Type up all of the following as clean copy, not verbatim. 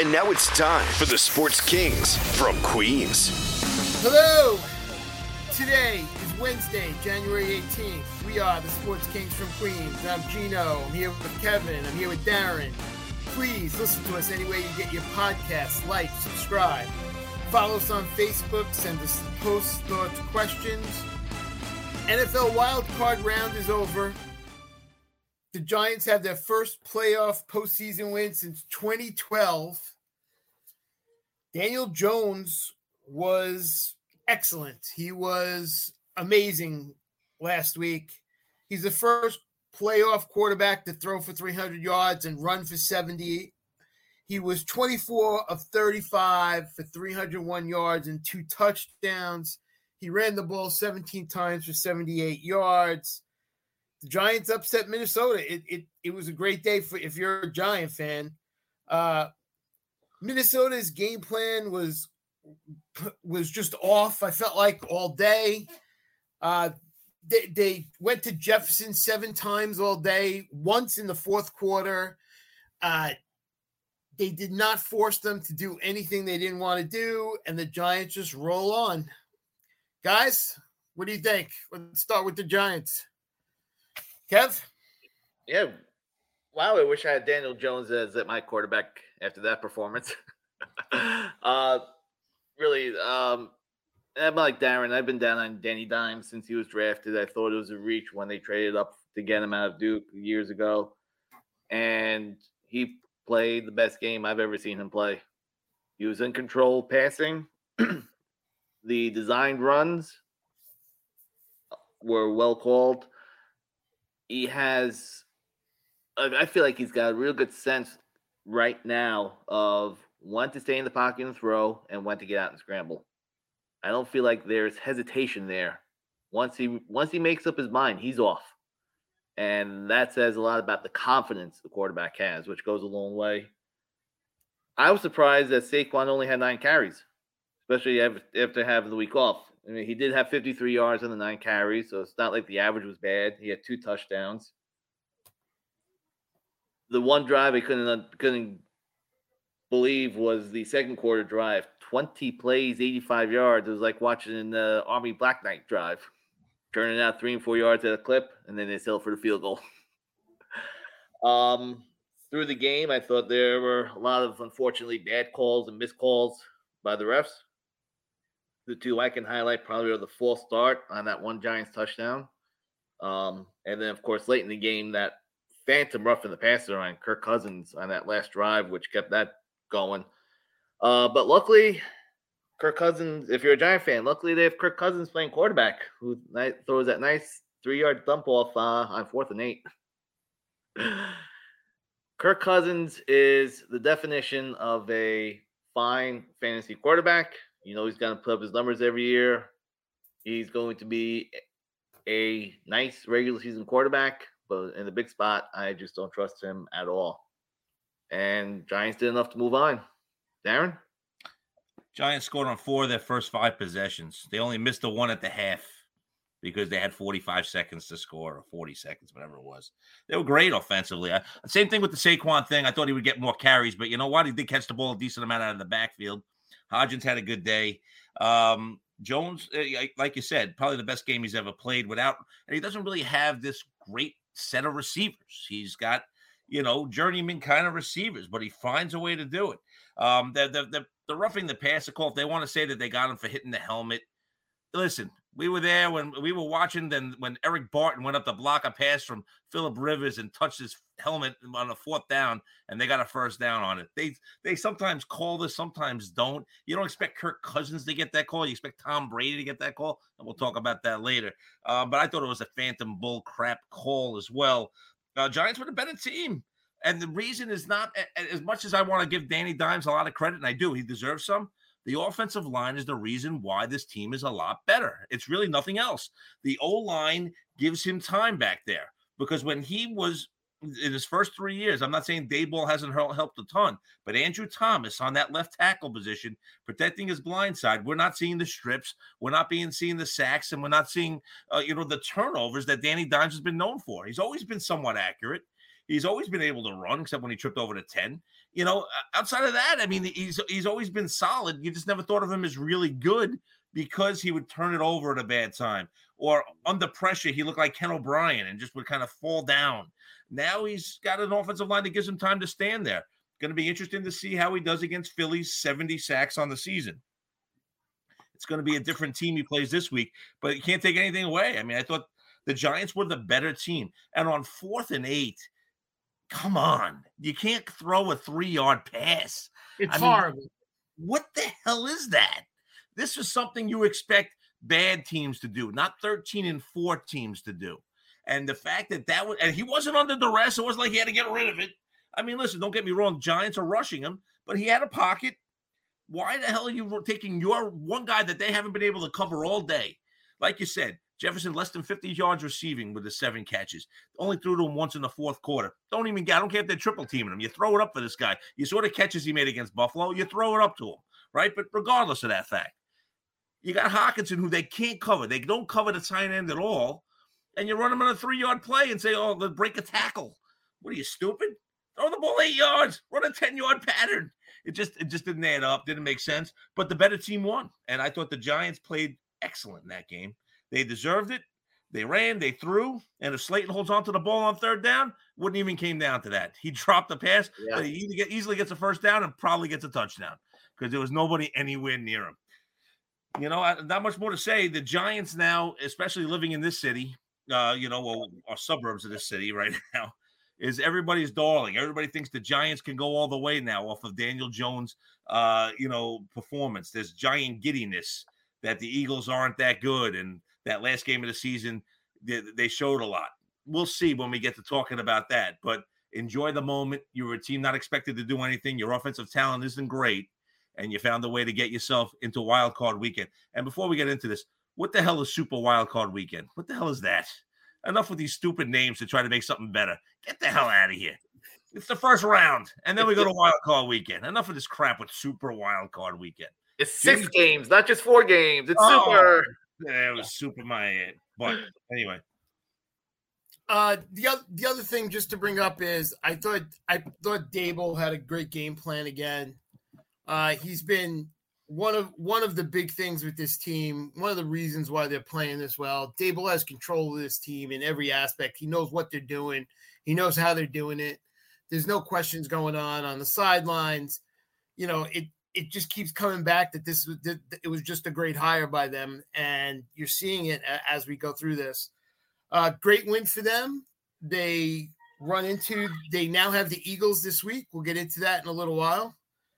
And now it's time for the Sports Kings from Queens. Hello! Today is Wednesday, January 18th. We are the Sports Kings from Queens. I'm Gino. I'm here with Kevin. I'm here with Darren. Please listen to us any way you get your podcasts. Like, subscribe. Follow us on Facebook. Send us posts, thoughts, questions. NFL wildcard round is over. The Giants have their first playoff postseason win since 2012. Daniel Jones was excellent. He was amazing last week. He's the first playoff quarterback to throw for 300 yards and run for 70. He was 24 of 35 for 301 yards and 2 touchdowns. He ran the ball 17 times for 78 yards. The Giants upset Minnesota. It was a great day for if you're a Giant fan. Minnesota's game plan was just off. I felt like all day. They went to Jefferson 7 times all day. Once in the fourth quarter, they did not force them to do anything they didn't want to do, and the Giants just roll on. Guys, what do you think? Let's start with the Giants. Kev? Yeah. Wow, I wish I had Daniel Jones as my quarterback after that performance. Really, I'm like Darren. I've been down on Danny Dimes since he was drafted. I thought it was a reach when they traded up to get him out of Duke years ago. And he played the best game I've ever seen him play. He was in control passing. The designed runs were well called. He has, I feel like he's got a real good sense right now of when to stay in the pocket and throw and when to get out and scramble. I don't feel like there's hesitation there. Once he makes up his mind, he's off. And that says a lot about the confidence the quarterback has, which goes a long way. I was surprised that Saquon only had 9 carries, especially after having the week off. I mean, he did have 53 yards on the 9 carries, so it's not like the average was bad. He had 2 touchdowns. The one drive I couldn't believe was the second quarter drive. 20 plays, 85 yards. It was like watching the Army Black Knight drive. Turning out 3 and 4 yards at a clip, and then they settle for the field goal. Through the game, I thought there were a lot of, unfortunately, bad calls and missed calls by the refs. The 2 I can highlight probably are the false start on that one Giants touchdown. And then, of course, late in the game, that phantom roughing the passer on Kirk Cousins on that last drive, which kept that going. But luckily, Kirk Cousins, if you're a Giant fan, luckily they have Kirk Cousins playing quarterback, who throws that nice 3-yard dump off on 4th and 8. Kirk Cousins is the definition of a fine fantasy quarterback. You know, he's going to put up his numbers every year. He's going to be a nice regular season quarterback, but in the big spot, I just don't trust him at all. And Giants did enough to move on. Darren? Giants scored on 4 of their first 5 possessions. They only missed the 1 at the half because they had 45 seconds to score, or 40 seconds, whatever it was. They were great offensively. Same thing with the Saquon thing. I thought he would get more carries, but you know what? He did catch the ball a decent amount out of the backfield. Hodgins had a good day. Jones, like you said, probably the best game he's ever played and he doesn't really have this great set of receivers. He's got, journeyman kind of receivers, but he finds a way to do it. The roughing the passer call, if they want to say that they got him for hitting the helmet, listen, we were there when we were watching when Eric Barton went up to block a pass from Phillip Rivers and touched his helmet on the 4th down, and they got a first down on it. They sometimes call this, sometimes don't. You don't expect Kirk Cousins to get that call. You expect Tom Brady to get that call, and we'll talk about that later. But I thought it was a phantom bull crap call as well. Giants were the better team. And the reason is not, as much as I want to give Danny Dimes a lot of credit, and I do, he deserves some, the offensive line is the reason why this team is a lot better. It's really nothing else. The O-line gives him time back there because when he was in his first 3 years, I'm not saying Daboll hasn't helped a ton, but Andrew Thomas on that left tackle position, protecting his blind side, we're not seeing the strips, we're not seeing the sacks, and we're not seeing, the turnovers that Danny Dimes has been known for. He's always been somewhat accurate. He's always been able to run, except when he tripped over the 10. You know, outside of that, I mean, he's always been solid. You just never thought of him as really good because he would turn it over at a bad time. Or under pressure, he looked like Ken O'Brien and just would kind of fall down. Now he's got an offensive line that gives him time to stand there. Going to be interesting to see how he does against Philly's 70 sacks on the season. It's going to be a different team he plays this week, but you can't take anything away. I mean, I thought the Giants were the better team. And on 4th and 8, come on. You can't throw a 3-yard pass. It's horrible. What the hell is that? This is something you expect bad teams to do, not 13 and 4 teams to do. And the fact that was, and he wasn't under duress. It wasn't like he had to get rid of it. I mean, listen, don't get me wrong. Giants are rushing him, but he had a pocket. Why the hell are you taking your one guy that they haven't been able to cover all day? Like you said, Jefferson less than 50 yards receiving with the 7 catches. Only threw to him once in the 4th quarter. I don't care if they're triple teaming him. You throw it up for this guy. You saw the catches he made against Buffalo. You throw it up to him, right? But regardless of that fact, you got Hockenson, who they can't cover. They don't cover the tight end at all. And you run him on a 3-yard play and say, oh, let's break a tackle. What are you, stupid? Throw the ball 8 yards. Run a 10-yard pattern. It just didn't add up. Didn't make sense. But the better team won. And I thought the Giants played excellent in that game. They deserved it. They ran. They threw. And if Slayton holds on to the ball on 3rd down, wouldn't even came down to that. He dropped the pass. Yeah. But he easily gets a first down and probably gets a touchdown because there was nobody anywhere near him. You know, not much more to say. The Giants now, especially living in this city, our suburbs of this city right now, is everybody's darling. Everybody thinks the Giants can go all the way now off of Daniel Jones' performance. There's giant giddiness that the Eagles aren't that good. And that last game of the season, they showed a lot. We'll see when we get to talking about that. But enjoy the moment. You're a team not expected to do anything. Your offensive talent isn't great. And you found a way to get yourself into Wild Card Weekend. And before we get into this, what the hell is Super Wild Card Weekend? What the hell is that? Enough with these stupid names to try to make something better. Get the hell out of here. It's the first round, and then we go to Wild Card Weekend. Enough of this crap with Super Wild Card Weekend. It's 6 games, not just 4 games. It's super. Yeah, it was super my head. But anyway. The other thing just to bring up is I thought Dable had a great game plan again. He's been one of the big things with this team, one of the reasons why they're playing this well. Dable has control of this team in every aspect. He knows what they're doing. He knows how they're doing it. There's no questions going on the sidelines. You know, it just keeps coming back that it was just a great hire by them, and you're seeing it as we go through this. Great win for them. They now have the Eagles this week. We'll get into that in a little while.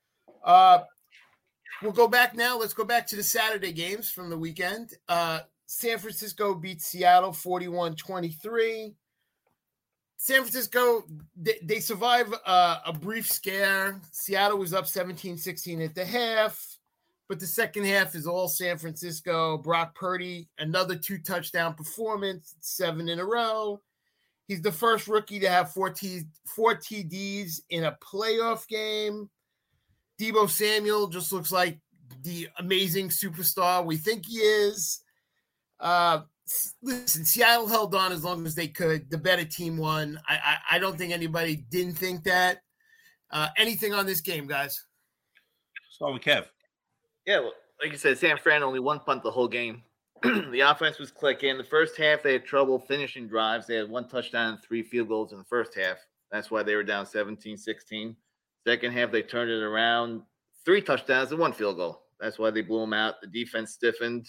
We'll go back now. Let's go back to the Saturday games from the weekend. San Francisco beats Seattle 41-23. San Francisco, they survive a brief scare. Seattle was up 17-16 at the half, but the second half is all San Francisco. Brock Purdy, another 2-touchdown performance, 7 in a row. He's the first rookie to have 4 TDs in a playoff game. Deebo Samuel just looks like the amazing superstar we think he is. Listen, Seattle held on as long as they could. The better team won. I don't think anybody didn't think that. Anything on this game, guys? Start with Kev. Yeah, well, like you said, San Fran only 1 punt the whole game. The offense was clicking. The first half, they had trouble finishing drives. They had 1 touchdown and 3 field goals in the first half. That's why they were down 17-16. Second half, they turned it around, 3 touchdowns and 1 field goal. That's why they blew them out. The defense stiffened.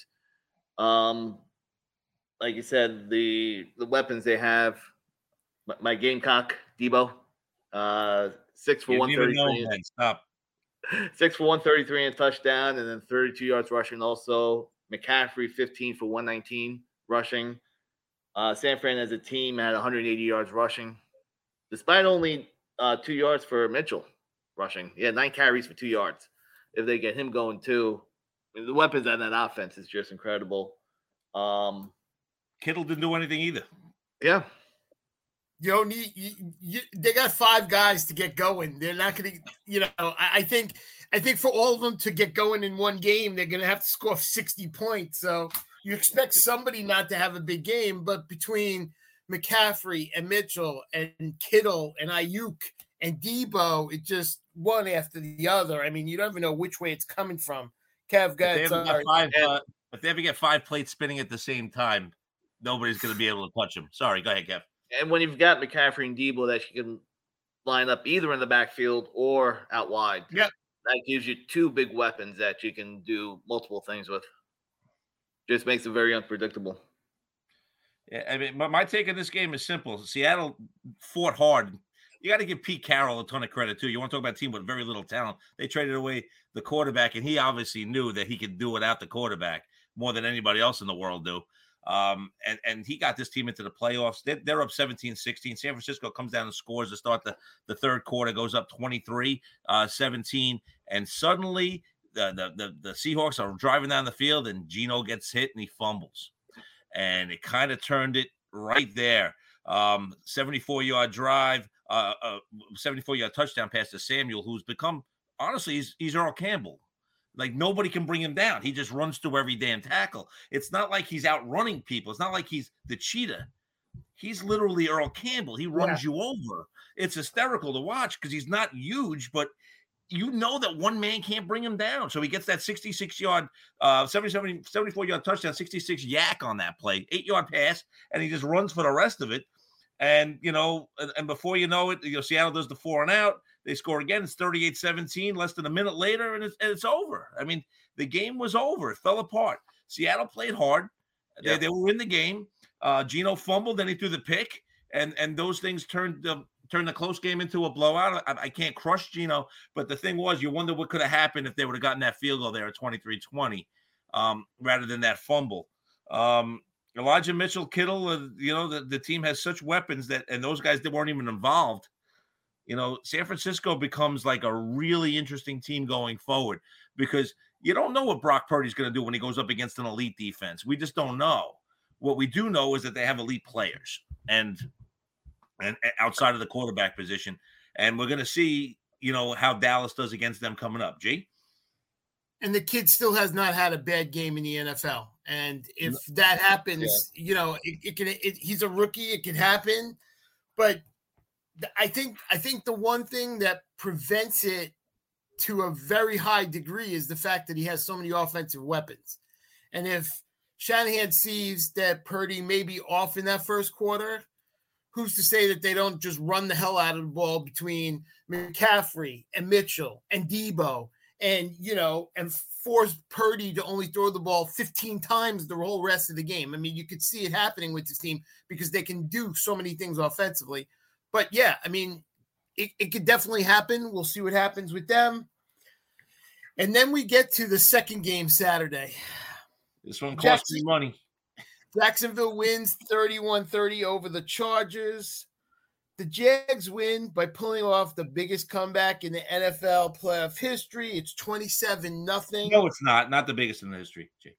Like you said, the weapons they have, my Gamecock, Deebo, 6 for 133. Stop. 6 for 133 and a touchdown, and then 32 yards rushing also. McCaffrey, 15 for 119 rushing. San Fran as a team had 180 yards rushing, despite only 2 yards for Mitchell rushing. Yeah, 9 carries for 2 yards. If they get him going too, the weapons on that offense is just incredible. Kittle didn't do anything either. Yeah. You don't need they got 5 guys to get going. They're not going to, I think for all of them to get going in one game, they're going to have to score 60 points. So you expect somebody not to have a big game, but between McCaffrey and Mitchell and Kittle and Ayuk and Debo, it's just one after the other. I mean, you don't even know which way it's coming from. Kev, go ahead. If they ever get 5 plates spinning at the same time, nobody's going to be able to touch them. Sorry, go ahead, Kev. And when you've got McCaffrey and Debo that you can line up either in the backfield or out wide, yep, that gives you 2 big weapons that you can do multiple things with. Just makes it very unpredictable. Yeah, I mean, my take on this game is simple. Seattle fought hard. You got to give Pete Carroll a ton of credit, too. You want to talk about a team with very little talent. They traded away the quarterback, and he obviously knew that he could do without the quarterback more than anybody else in the world do. And he got this team into the playoffs. They're up 17-16. San Francisco comes down and scores to start the third quarter, goes up 23-17. And suddenly the Seahawks are driving down the field, and Geno gets hit, and he fumbles. And it kind of turned it right there. 74-yard drive, 74-yard touchdown pass to Samuel, who's become, honestly, he's Earl Campbell. Like, nobody can bring him down. He just runs through every damn tackle. It's not like he's outrunning people. It's not like he's the cheetah. He's literally Earl Campbell. He runs you over. It's hysterical to watch because he's not huge, but you know that one man can't bring him down. So he gets that 66-yard, 74-yard touchdown, 66 yak on that play, 8-yard pass, and he just runs for the rest of it. And, and before you know it, Seattle does the 4 and out. They score again. It's 38-17, less than a minute later, and it's over. I mean, the game was over. It fell apart. Seattle played hard. Yeah. They were in the game. Geno fumbled, then he threw the pick, and those things turned the close game into a blowout. I can't crush Geno, but the thing was, you wonder what could have happened if they would have gotten that field goal there at 23-20 rather than that fumble. Elijah Mitchell, Kittle, the team has such weapons and those guys that weren't even involved. San Francisco becomes like a really interesting team going forward because you don't know what Brock Purdy's going to do when he goes up against an elite defense. We just don't know. What we do know is that they have elite players and outside of the quarterback position. And we're going to see, how Dallas does against them coming up. G? And the kid still has not had a bad game in the NFL. And if that happens, he's a rookie. It can happen. But I think the one thing that prevents it to a very high degree is the fact that he has so many offensive weapons. And if Shanahan sees that Purdy may be off in that first quarter, who's to say that they don't just run the hell out of the ball between McCaffrey and Mitchell and Debo and force Purdy to only throw the ball 15 times the whole rest of the game. I mean, you could see it happening with this team because they can do so many things offensively. But yeah, I mean, it could definitely happen. We'll see what happens with them. And then we get to the second game Saturday. This one costs me money. Jacksonville wins 31-30 over the Chargers. The Jags win by pulling off the biggest comeback in the NFL playoff history. It's 27-0. No, it's not. Not the biggest in the history, Jake.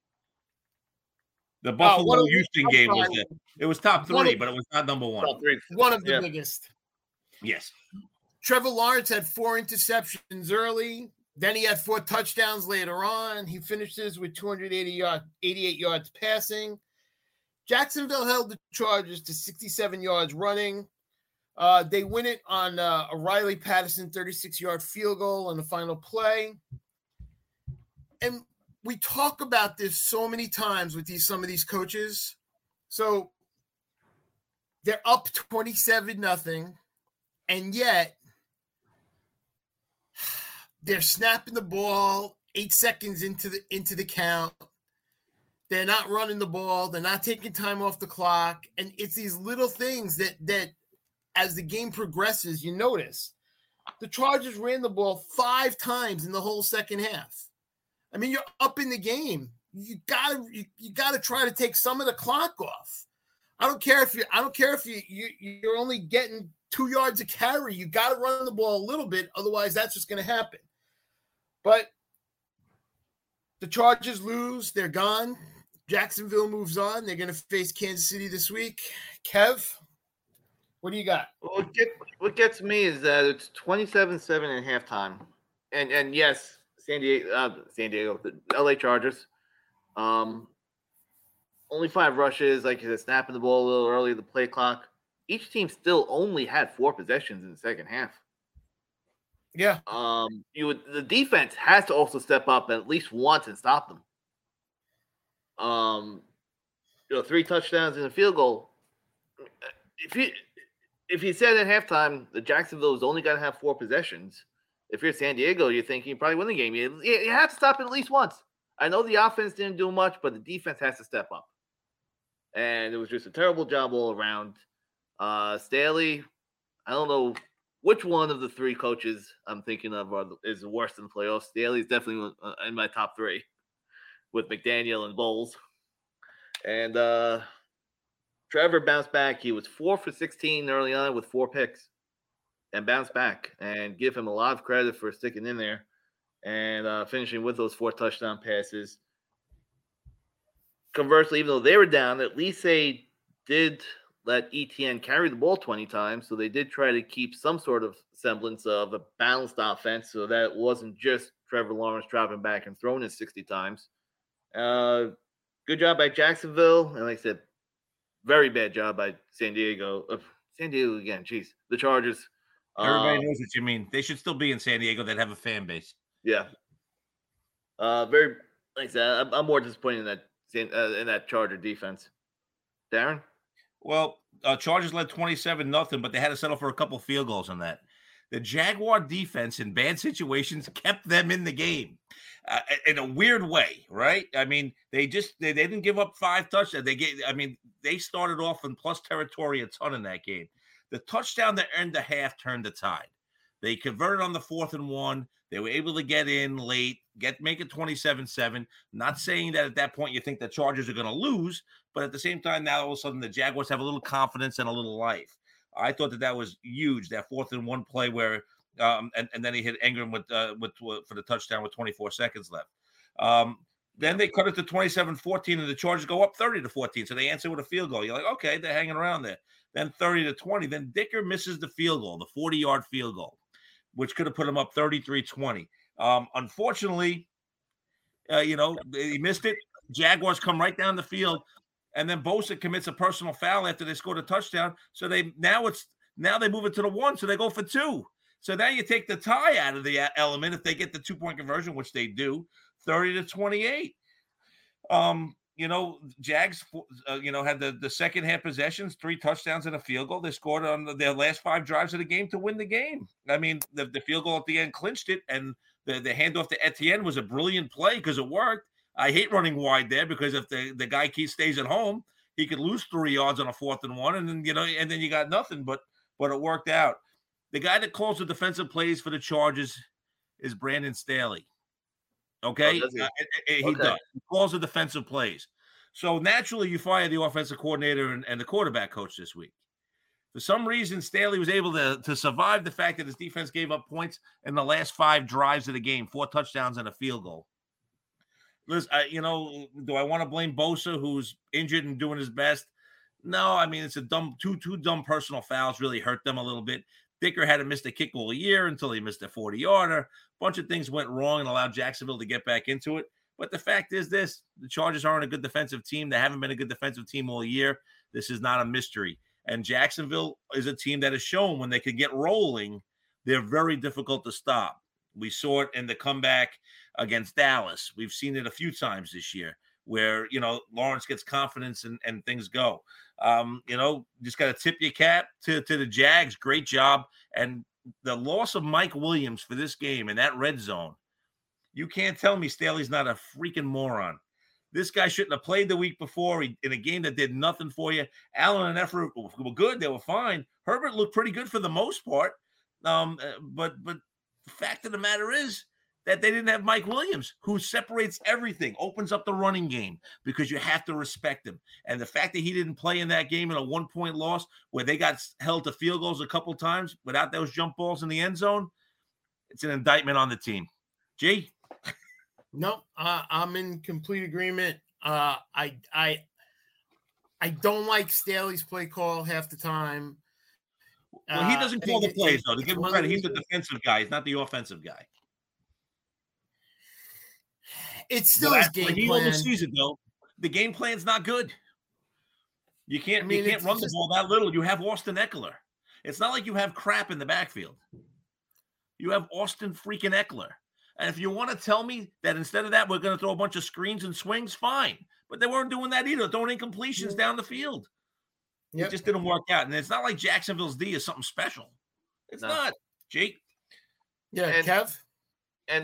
The Buffalo-Houston game was top 3, but it was not number 1. One of the biggest. Yes. Trevor Lawrence had 4 interceptions early. Then he had 4 touchdowns later on. He finishes with 88 yards passing. Jacksonville held the Chargers to 67 yards running. They win it on a Riley Patterson 36-yard field goal on the final play. And we talk about this so many times with some of these coaches. So they're up 27-0, and yet they're snapping the ball 8 seconds into the count. They're not running the ball. They're not taking time off the clock. And it's these little things that as the game progresses, you notice. The Chargers ran the ball 5 times in the whole second half. I mean, you're up in the game. You gotta try to take some of the clock off. I don't care if you're only getting 2 yards a carry. You got to run the ball a little bit, otherwise that's just going to happen. But the Chargers lose, they're gone. Jacksonville moves on. They're going to face Kansas City this week. Kev, what do you got? Well, what gets me is that it's 27-7 at halftime, and yes, San Diego, the LA Chargers. only 5 rushes, like you said, snapping the ball a little early, the play clock. Each team still only had 4 possessions in the second half. Yeah. The defense has to also step up at least once and stop them. 3 touchdowns and a field goal. If you said at halftime that Jacksonville is only going to have 4 possessions, if you're San Diego, you're thinking you probably win the game. You have to stop it at least once. I know the offense didn't do much, but the defense has to step up. And it was just a terrible job all around. Staley, I don't know which one of the 3 coaches I'm thinking of is the worst in the playoffs. Staley is definitely in my top 3 with McDaniel and Bowles. And Trevor bounced back. He was 4 for 16 early on with 4 picks and bounced back, and give him a lot of credit for sticking in there and finishing with those 4 touchdown passes. Conversely, even though they were down, at least they did let ETN carry the ball 20 times, so they did try to keep some sort of semblance of a balanced offense so that it wasn't just Trevor Lawrence dropping back and throwing it 60 times. Good job by Jacksonville, and like I said, very bad job by San Diego. San Diego again, jeez. The Chargers. Everybody knows what you mean. They should still be in San Diego. They'd have a fan base. Yeah. Very, like I said, I'm more disappointed in that Charger defense. Darren? Well, Chargers led 27-0, but they had to settle for a couple field goals on that. The Jaguar defense in bad situations kept them in the game in a weird way, right? I mean, they didn't give up 5 touchdowns. They started off in plus territory a ton in that game. The touchdown that earned the half turned the tide. They converted on the 4th and 1. They were able to get in late, make it 27-7. Not saying that at that point you think the Chargers are going to lose, but at the same time, now all of a sudden the Jaguars have a little confidence and a little life. I thought that was huge, that 4th and 1 play where, and then he hit Ingram for the touchdown with 24 seconds left. Then they cut it to 27-14, and the Chargers go up 30-14. So they answer with a field goal. You're like, okay, they're hanging around there. Then 30-20. Then Dicker misses the field goal, the 40-yard field goal, which could have put him up 33-20. Unfortunately, he missed it. Jaguars come right down the field, and then Bosa commits a personal foul after they scored a touchdown. So they move it to the 1, so they go for 2. So now you take the tie out of the element if they get the 2-point conversion, which they do, 30-28. Jags, had the second half possessions, 3 touchdowns and a field goal. They scored on their last 5 drives of the game to win the game. I mean, the field goal at the end clinched it, and the handoff to Etienne was a brilliant play because it worked. I hate running wide there because if the guy stays at home, he could lose 3 yards on a 4th and 1, and then you got nothing. But it worked out. The guy that calls the defensive plays for the Chargers is Brandon Staley. Okay, he does. He calls the defensive plays. So naturally, you fire the offensive coordinator and the quarterback coach this week. For some reason, Staley was able to survive the fact that his defense gave up points in the last 5 drives of the game, 4 touchdowns and a field goal. Listen, do I want to blame Bosa, who's injured and doing his best? No, I mean, it's a two dumb personal fouls really hurt them a little bit. Dicker hadn't missed a kick all year until he missed a 40-yarder. A bunch of things went wrong and allowed Jacksonville to get back into it. But the fact is the Chargers aren't a good defensive team. They haven't been a good defensive team all year. This is not a mystery. And Jacksonville is a team that has shown when they can get rolling, they're very difficult to stop. We saw it in the comeback against Dallas. We've seen it a few times this year where, Lawrence gets confidence and things go. Just got to tip your cap to the Jags. Great job. And the loss of Mike Williams for this game in that red zone, you can't tell me Staley's not a freaking moron. This guy shouldn't have played the week before in a game that did nothing for you. Allen and Eckler were good. They were fine. Herbert looked pretty good for the most part. But the fact of the matter is that they didn't have Mike Williams, who separates everything, opens up the running game because you have to respect him. And the fact that he didn't play in that game in a 1-point loss where they got held to field goals a couple times without those jump balls in the end zone, it's an indictment on the team. G? No, I'm in complete agreement. I don't like Staley's play call half the time. Well, he doesn't call the plays, though. To give him credit, he's the defensive guy. He's not the offensive guy. It's still his game plan. He oversees it, though. the game plan's not good. You can't run the ball that little. You have Austin Eckler. It's not like you have crap in the backfield. You have Austin freaking Eckler. And if you want to tell me that instead of that, we're going to throw a bunch of screens and swings, fine. But they weren't doing that either, throwing incompletions down the field. It just didn't work out. And it's not like Jacksonville's D is something special. It's not, Jake. Yeah, and, Kev? And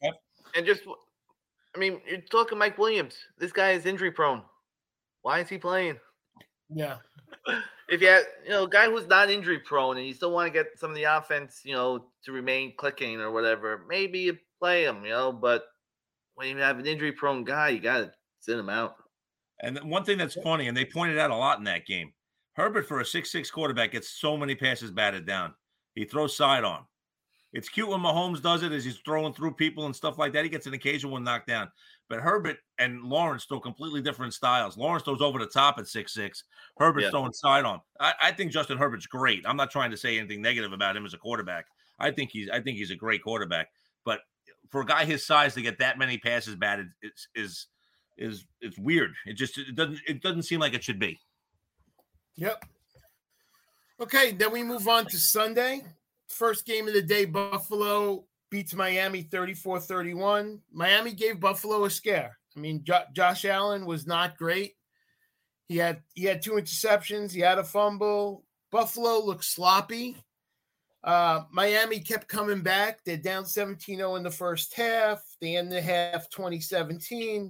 I mean, you're talking Mike Williams. This guy is injury prone. Why is he playing? Yeah. If you have, a guy who's not injury prone and you still want to get some of the offense, to remain clicking or whatever, maybe you play him, but when you have an injury prone guy, you got to sit him out. And one thing that's funny, and they pointed out a lot in that game, Herbert for a 6'6" quarterback gets so many passes batted down. He throws sidearm. It's cute when Mahomes does it as he's throwing through people and stuff like that. He gets an occasional one knocked down. But Herbert and Lawrence throw completely different styles. Lawrence throws over the top at 6'6". Herbert's throwing sidearm. I think Justin Herbert's great. I'm not trying to say anything negative about him as a quarterback. I think he's a great quarterback. But for a guy his size to get that many passes batted is weird. It doesn't seem like it should be. Yep. Okay, then we move on to Sunday. First game of the day, Buffalo beats Miami 34-31. Miami gave Buffalo a scare. I mean, Josh Allen was not great. He had 2 interceptions. He had a fumble. Buffalo looked sloppy. Miami kept coming back. They're down 17-0 in the first half. They end the half 2017.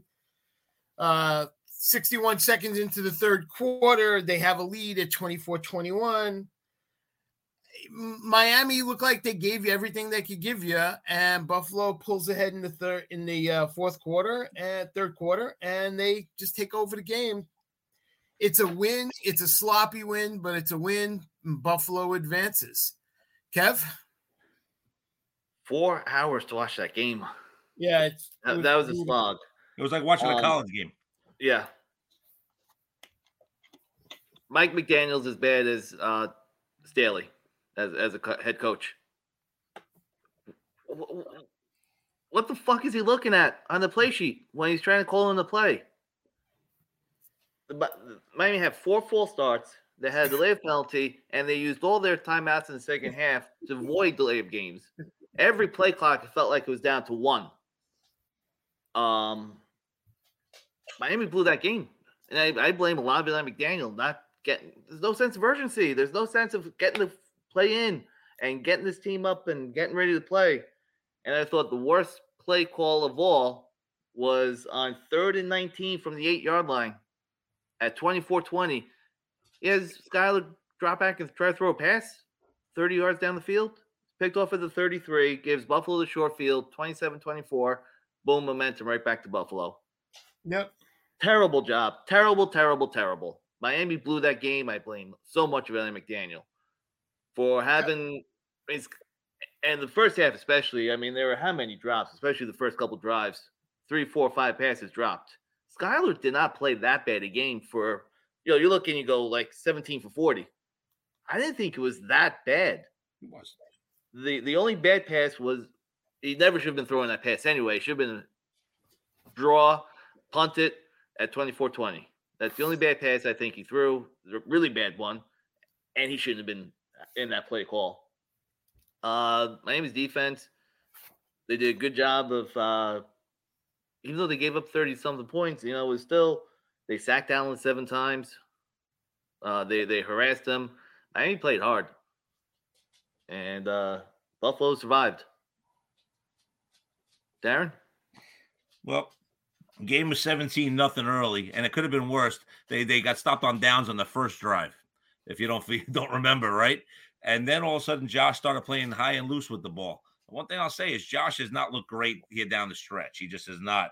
61 seconds into the third quarter, they have a lead at 24-21. Miami looked like they gave you everything they could give you, and Buffalo pulls ahead in the third quarter, and they just take over the game. It's a win. It's a sloppy win, but it's a win. Buffalo advances. Kev? 4 hours to watch that game. Yeah, that was a slog. It was like watching a college game. Yeah. Mike McDaniel's as bad as Staley as a head coach. What the fuck is he looking at on the play sheet when he's trying to call in the play? Miami had 4 false starts. They had a delay of penalty, and they used all their timeouts in the second half to avoid delay of games. Every play clock, it felt like it was down to 1. Miami blew that game. And I blame a lot of it on McDaniel not getting – there's no sense of urgency. There's no sense of getting the play in and getting this team up and getting ready to play. And I thought the worst play call of all was on 3rd and 19 from the 8-yard line at 24-20. He has Skyler drop back and try to throw a pass 30 yards down the field. Picked off at the 33, gives Buffalo the short field, 27-24. Boom, momentum right back to Buffalo. Yep. Terrible job. Terrible. Miami blew that game. I blame so much of Ellie McDaniel for having – and the first half especially, I mean, there were how many drops, especially the first couple drives? 3, 4, 5 passes dropped. Skyler did not play that bad a game for – you look and you go like 17 for 40. I didn't think it was that bad. It was. The only bad pass was he never should have been throwing that pass anyway. It should have been draw, punt it at 24-20. That's the only bad pass I think he threw. A really bad one, and he shouldn't have been in that play call. Miami's defense, they did a good job of even though they gave up 30-something points, it was still they sacked Allen 7 times. They harassed him. Miami played hard. And Buffalo survived. Darren? Well, game was 17-0 early, and it could have been worse. They got stopped on downs on the first drive, if you don't remember, right? And then all of a sudden, Josh started playing high and loose with the ball. One thing I'll say is Josh has not looked great here down the stretch. He just has not.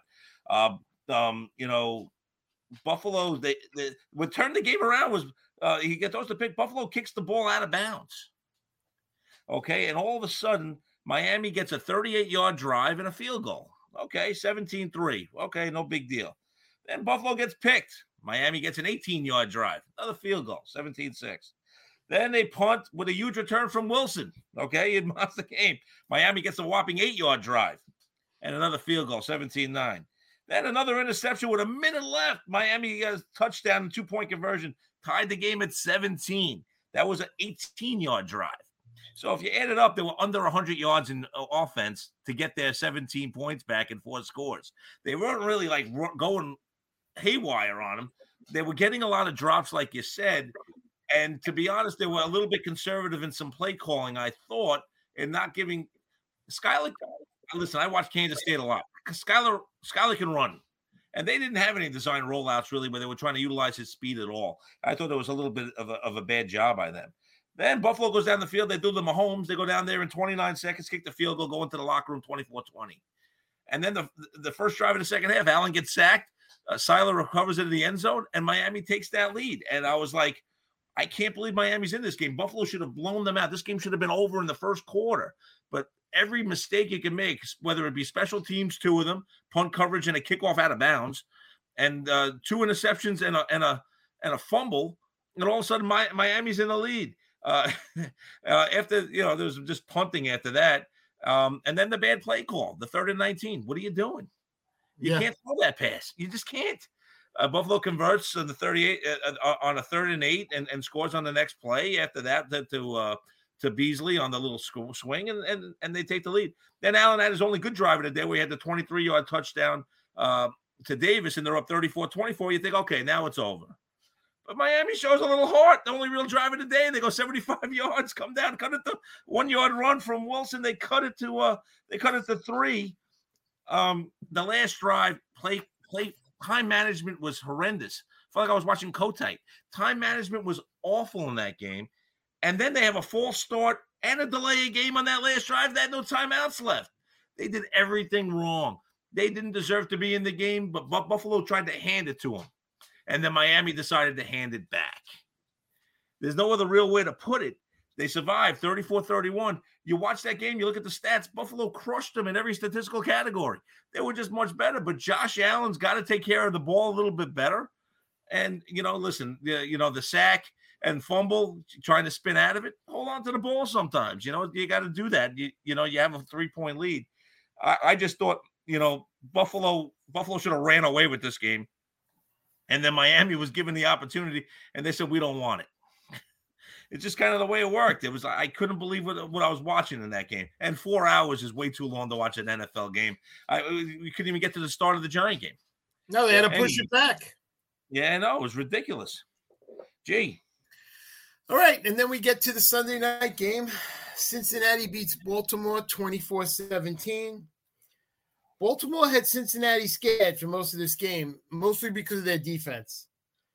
Buffalo, what turned the game around was he throws the pick. Buffalo kicks the ball out of bounds. Okay, and all of a sudden, Miami gets a 38-yard drive and a field goal. Okay, 17-3. Okay, no big deal. Then Buffalo gets picked. Miami gets an 18-yard drive, another field goal, 17-6. Then they punt with a huge return from Wilson. Okay, it mounts the game. Miami gets a whopping 8-yard drive and another field goal, 17-9. Then another interception with a minute left. Miami got a touchdown and 2-point conversion, tied the game at 17. That was an 18-yard drive. So if you add it up, they were under 100 yards in offense to get their 17 points back and 4 scores. They weren't really like going haywire on them. They were getting a lot of drops, like you said. And to be honest, they were a little bit conservative in some play calling, I thought, and not giving Skyler. Listen, I watched Kansas State a lot. Skyler can run. And they didn't have any design rollouts really where they were trying to utilize his speed at all. I thought there was a little bit of a bad job by them. Then Buffalo goes down the field. They do the Mahomes. They go down there in 29 seconds, kick the field goal, go into the locker room 24-20. And then the first drive of the second half, Allen gets sacked. Seiler recovers into the end zone, and Miami takes that lead. And I was like, I can't believe Miami's in this game. Buffalo should have blown them out. This game should have been over in the first quarter. But every mistake you can make, whether it be special teams, 2 of them, punt coverage and a kickoff out of bounds, and 2 interceptions and a fumble, and all of a sudden Miami's in the lead. After there was just punting after that, and then the bad play call, the 3rd and 19. What are you doing? You can't throw that pass. You just can't. Buffalo converts on the 38 on a 3rd and 8 and scores on the next play. After that, to Beasley on the little swing, and they take the lead. Then Allen had his only good drive of the day where he had the 23-yard touchdown to Davis, and they're up 34-24. You think, okay, now it's over. But Miami shows a little heart. The only real drive of the day. They go 75 yards, come down, cut it to 1-yard run from Wilson. They cut it to 3. The last drive, play time management was horrendous. I felt like I was watching Kotite. Time management was awful in that game. And then they have a false start and a delay of game on that last drive. They had no timeouts left. They did everything wrong. They didn't deserve to be in the game, but Buffalo tried to hand it to them. And then Miami decided to hand it back. There's no other real way to put it. They survived 34-31. You watch that game, you look at the stats, Buffalo crushed them in every statistical category. They were just much better, but Josh Allen's got to take care of the ball a little bit better. And, listen, the sack and fumble, trying to spin out of it, hold on to the ball sometimes. You got to do that. You have a 3-point lead. I just thought, Buffalo should have ran away with this game. And then Miami was given the opportunity, and they said, we don't want it. It's just kind of the way it worked. I couldn't believe what I was watching in that game. And 4 hours is way too long to watch an NFL game. We couldn't even get to the start of the Giant game. No, they had to push it back. Yeah, no, it was ridiculous. Gee. All right, and then we get to the Sunday night game. Cincinnati beats Baltimore 24-17. Baltimore had Cincinnati scared for most of this game, mostly because of their defense.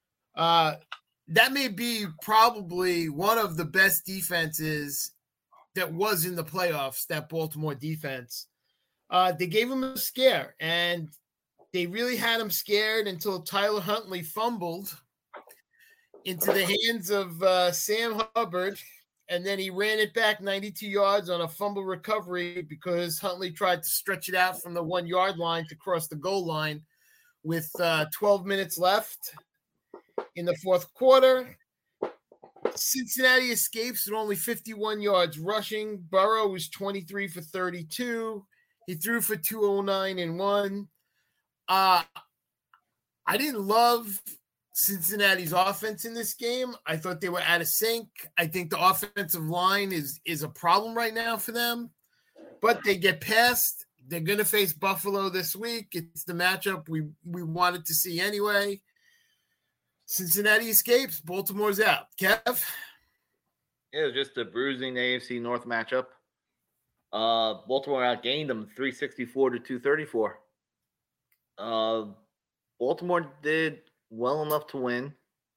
That may be probably one of the best defenses that was in the playoffs, that Baltimore defense. They gave them a scare, and they really had them scared until Tyler Huntley fumbled into the hands of Sam Hubbard, and then he ran it back 92 yards on a fumble recovery because Huntley tried to stretch it out from the 1-yard line to cross the goal line with 12 minutes left in the fourth quarter. Cincinnati escapes with only 51 yards rushing. Burrow was 23 for 32. He threw for 209 and 1. I didn't love Cincinnati's offense in this game. I thought they were out of sync. I think the offensive line is a problem right now for them, but they get past. They're going to face Buffalo this week. It's the matchup we wanted to see anyway. Cincinnati escapes. Baltimore's out. Kev? It was just a bruising AFC North matchup. Baltimore outgained them 364-234. Baltimore did well enough to win.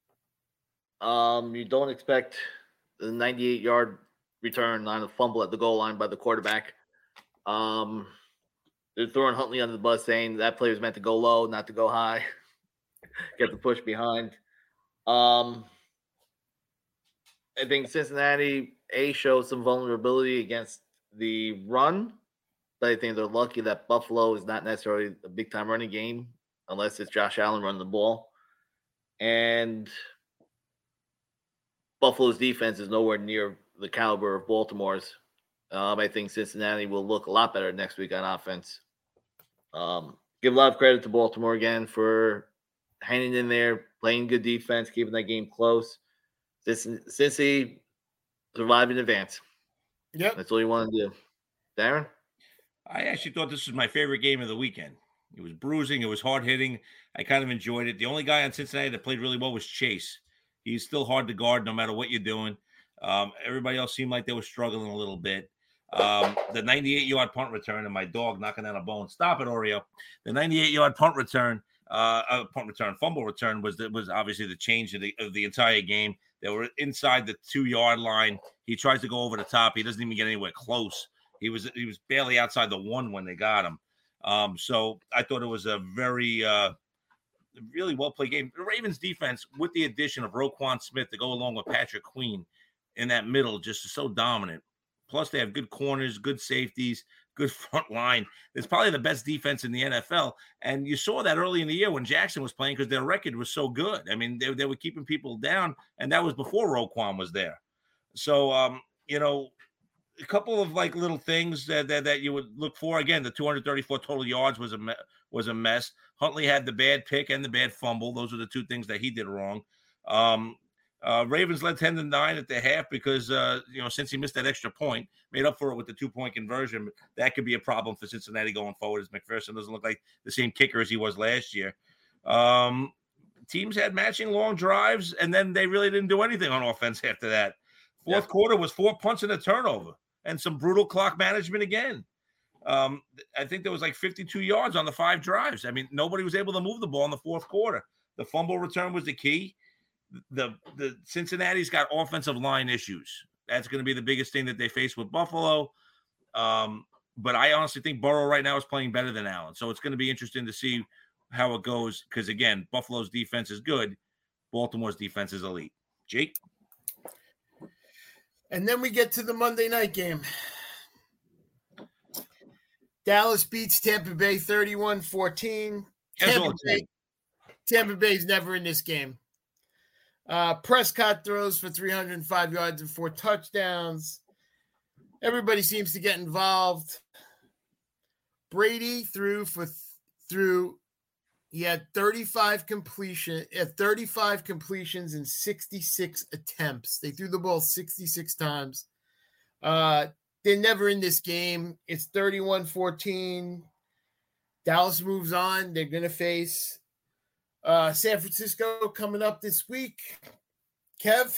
You don't expect the 98-yard return on a fumble at the goal line by the quarterback. They're throwing Huntley under the bus, saying that play was meant to go low, not to go high. Get the push behind. I think Cincinnati showed some vulnerability against the run, but I think they're lucky that Buffalo is not necessarily a big-time running game unless it's Josh Allen running the ball. And Buffalo's defense is nowhere near the caliber of Baltimore's. I think Cincinnati will look a lot better next week on offense. give a lot of credit to Baltimore again for hanging in there, playing good defense, keeping that game close. Cincy survived in advance. Yep. That's all you want to do. Darren? I actually thought this was my favorite game of the weekend. It was bruising. It was hard hitting. I kind of enjoyed it. The only guy on Cincinnati that played really well was Chase. He's still hard to guard no matter what you're doing. Everybody else seemed like they were struggling a little bit. The 98-yard punt return, and my dog knocking down a bone. Stop it, Oreo. The 98-yard fumble return was obviously the change of the entire game. They were inside the 2-yard line. He tries to go over the top. He doesn't even get anywhere close. He was barely outside the 1 when they got him. So I thought it was a very really well played game. The Ravens defense, with the addition of Roquan Smith to go along with Patrick Queen in that middle, just is so dominant. Plus, they have good corners, good safeties, good front line. It's probably the best defense in the NFL. And you saw that early in the year when Jackson was playing because their record was so good. I mean, they were keeping people down, and that was before Roquan was there. So, a couple of like little things that you would look for. Again, the 234 total yards was a mess. Huntley had the bad pick and the bad fumble. Those are the two things that he did wrong. Ravens led 10-9 at the half because since he missed that extra point, made up for it with the 2-point conversion. That could be a problem for Cincinnati going forward, as McPherson doesn't look like the same kicker as he was last year. Teams had matching long drives, and then they really didn't do anything on offense after that. Fourth quarter was 4 punts and a turnover and some brutal clock management again. I think there was like 52 yards on the 5 drives. I mean, nobody was able to move the ball in the fourth quarter. The fumble return was the key. The Cincinnati's got offensive line issues. That's going to be the biggest thing that they face with Buffalo. But I honestly think Burrow right now is playing better than Allen. So it's going to be interesting to see how it goes because, again, Buffalo's defense is good. Baltimore's defense is elite. Jake? And then we get to the Monday night game. Dallas beats Tampa Bay 31-14. Tampa Bay's never in this game. Prescott throws for 305 yards and 4 touchdowns. Everybody seems to get involved. Brady he had 35 completions in 66 attempts. They threw the ball 66 times. They're never in this game. It's 31-14. Dallas moves on. They're going to face San Francisco coming up this week. Kev?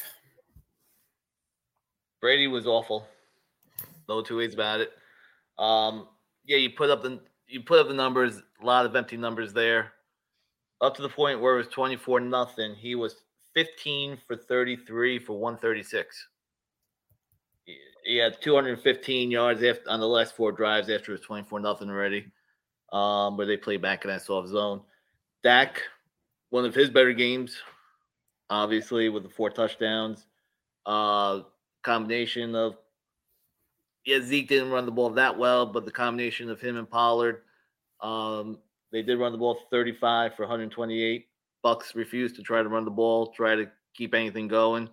Brady was awful. No two ways about it. You put up the numbers, a lot of empty numbers there. Up to the point where it was 24-0. He was 15 for 33 for 136. He had 215 yards on the last 4 drives after it was 24-0 already. Where they played back in that soft zone. Dak, one of his better games, obviously, with the 4 touchdowns. Combination of, Zeke didn't run the ball that well, but the combination of him and Pollard, they did run the ball 35 for 128. Bucks refused to try to run the ball, try to keep anything going.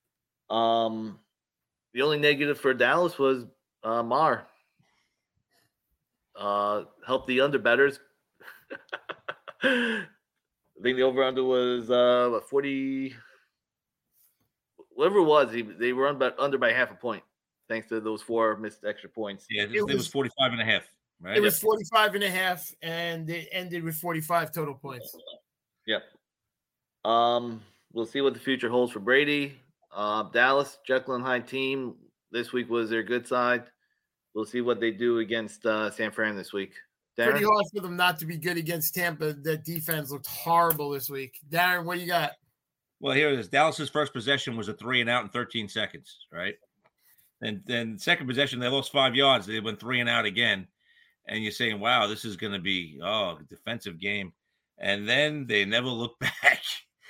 The only negative for Dallas was Maher. Helped the underbetters. I think the over-under was 40. Whatever it was, they were under by half a point, thanks to those 4 missed extra points. Yeah, it was 45.5, right? It was 45.5, and it ended with 45 total points. Yep. We'll see what the future holds for Brady. Dallas, Jekyll and Hyde team. This week was their good side. We'll see what they do against San Fran this week. Darren? Pretty hard for them not to be good against Tampa. That defense looked horrible this week. Darren, what do you got? Well, here it is. Dallas's first possession was a 3-and-out in 13 seconds, right? And then second possession, they lost 5 yards. They went 3-and-out again. And you're saying, wow, this is going to be, a defensive game. And then they never looked back.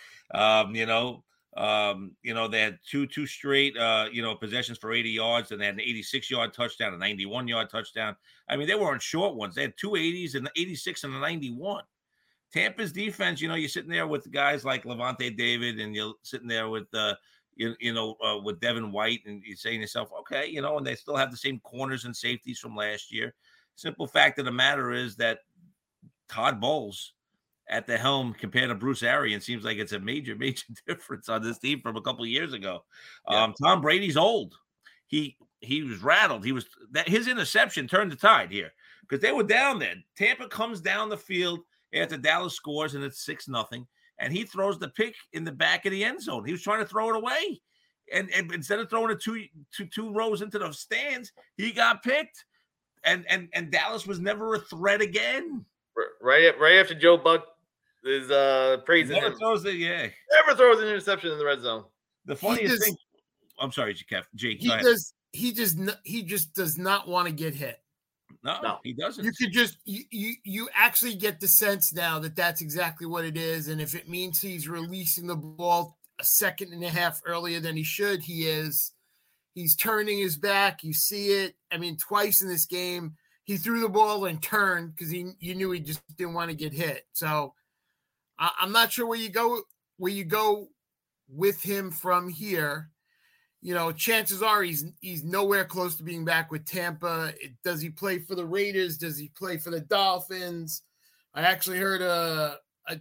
They had two straight, possessions for 80 yards, and they had an 86-yard touchdown, a 91-yard touchdown. I mean, they weren't short ones. They had 2 80s and 86 and a 91. Tampa's defense, you're sitting there with guys like Levante David, and you're sitting there with, with Devin White, and you're saying to yourself, okay, and they still have the same corners and safeties from last year. Simple fact of the matter is that Todd Bowles at the helm compared to Bruce Arians seems like it's a major difference on this team from a couple of years ago. Yeah. Tom Brady's old. He was rattled. His interception turned the tide here because they were down there. Tampa comes down the field after Dallas scores, and it's 6-0, and he throws the pick in the back of the end zone. He was trying to throw it away, and instead of throwing it two rows into the stands, he got picked, and Dallas was never a threat again. Right after Joe Buck is praising him. Never throws an interception in the red zone. The funniest thing. I'm sorry, Jake. He just does not want to get hit. No, he doesn't. You could just you actually get the sense now that that's exactly what it is, and if it means he's releasing the ball a second and a half earlier than he should, he is. He's turning his back. You see it. I mean, twice in this game, he threw the ball and turned because you knew he just didn't want to get hit. So I'm not sure where you go with him from here. You know, chances are he's nowhere close to being back with Tampa. Does he play for the Raiders? Does he play for the Dolphins? I actually heard a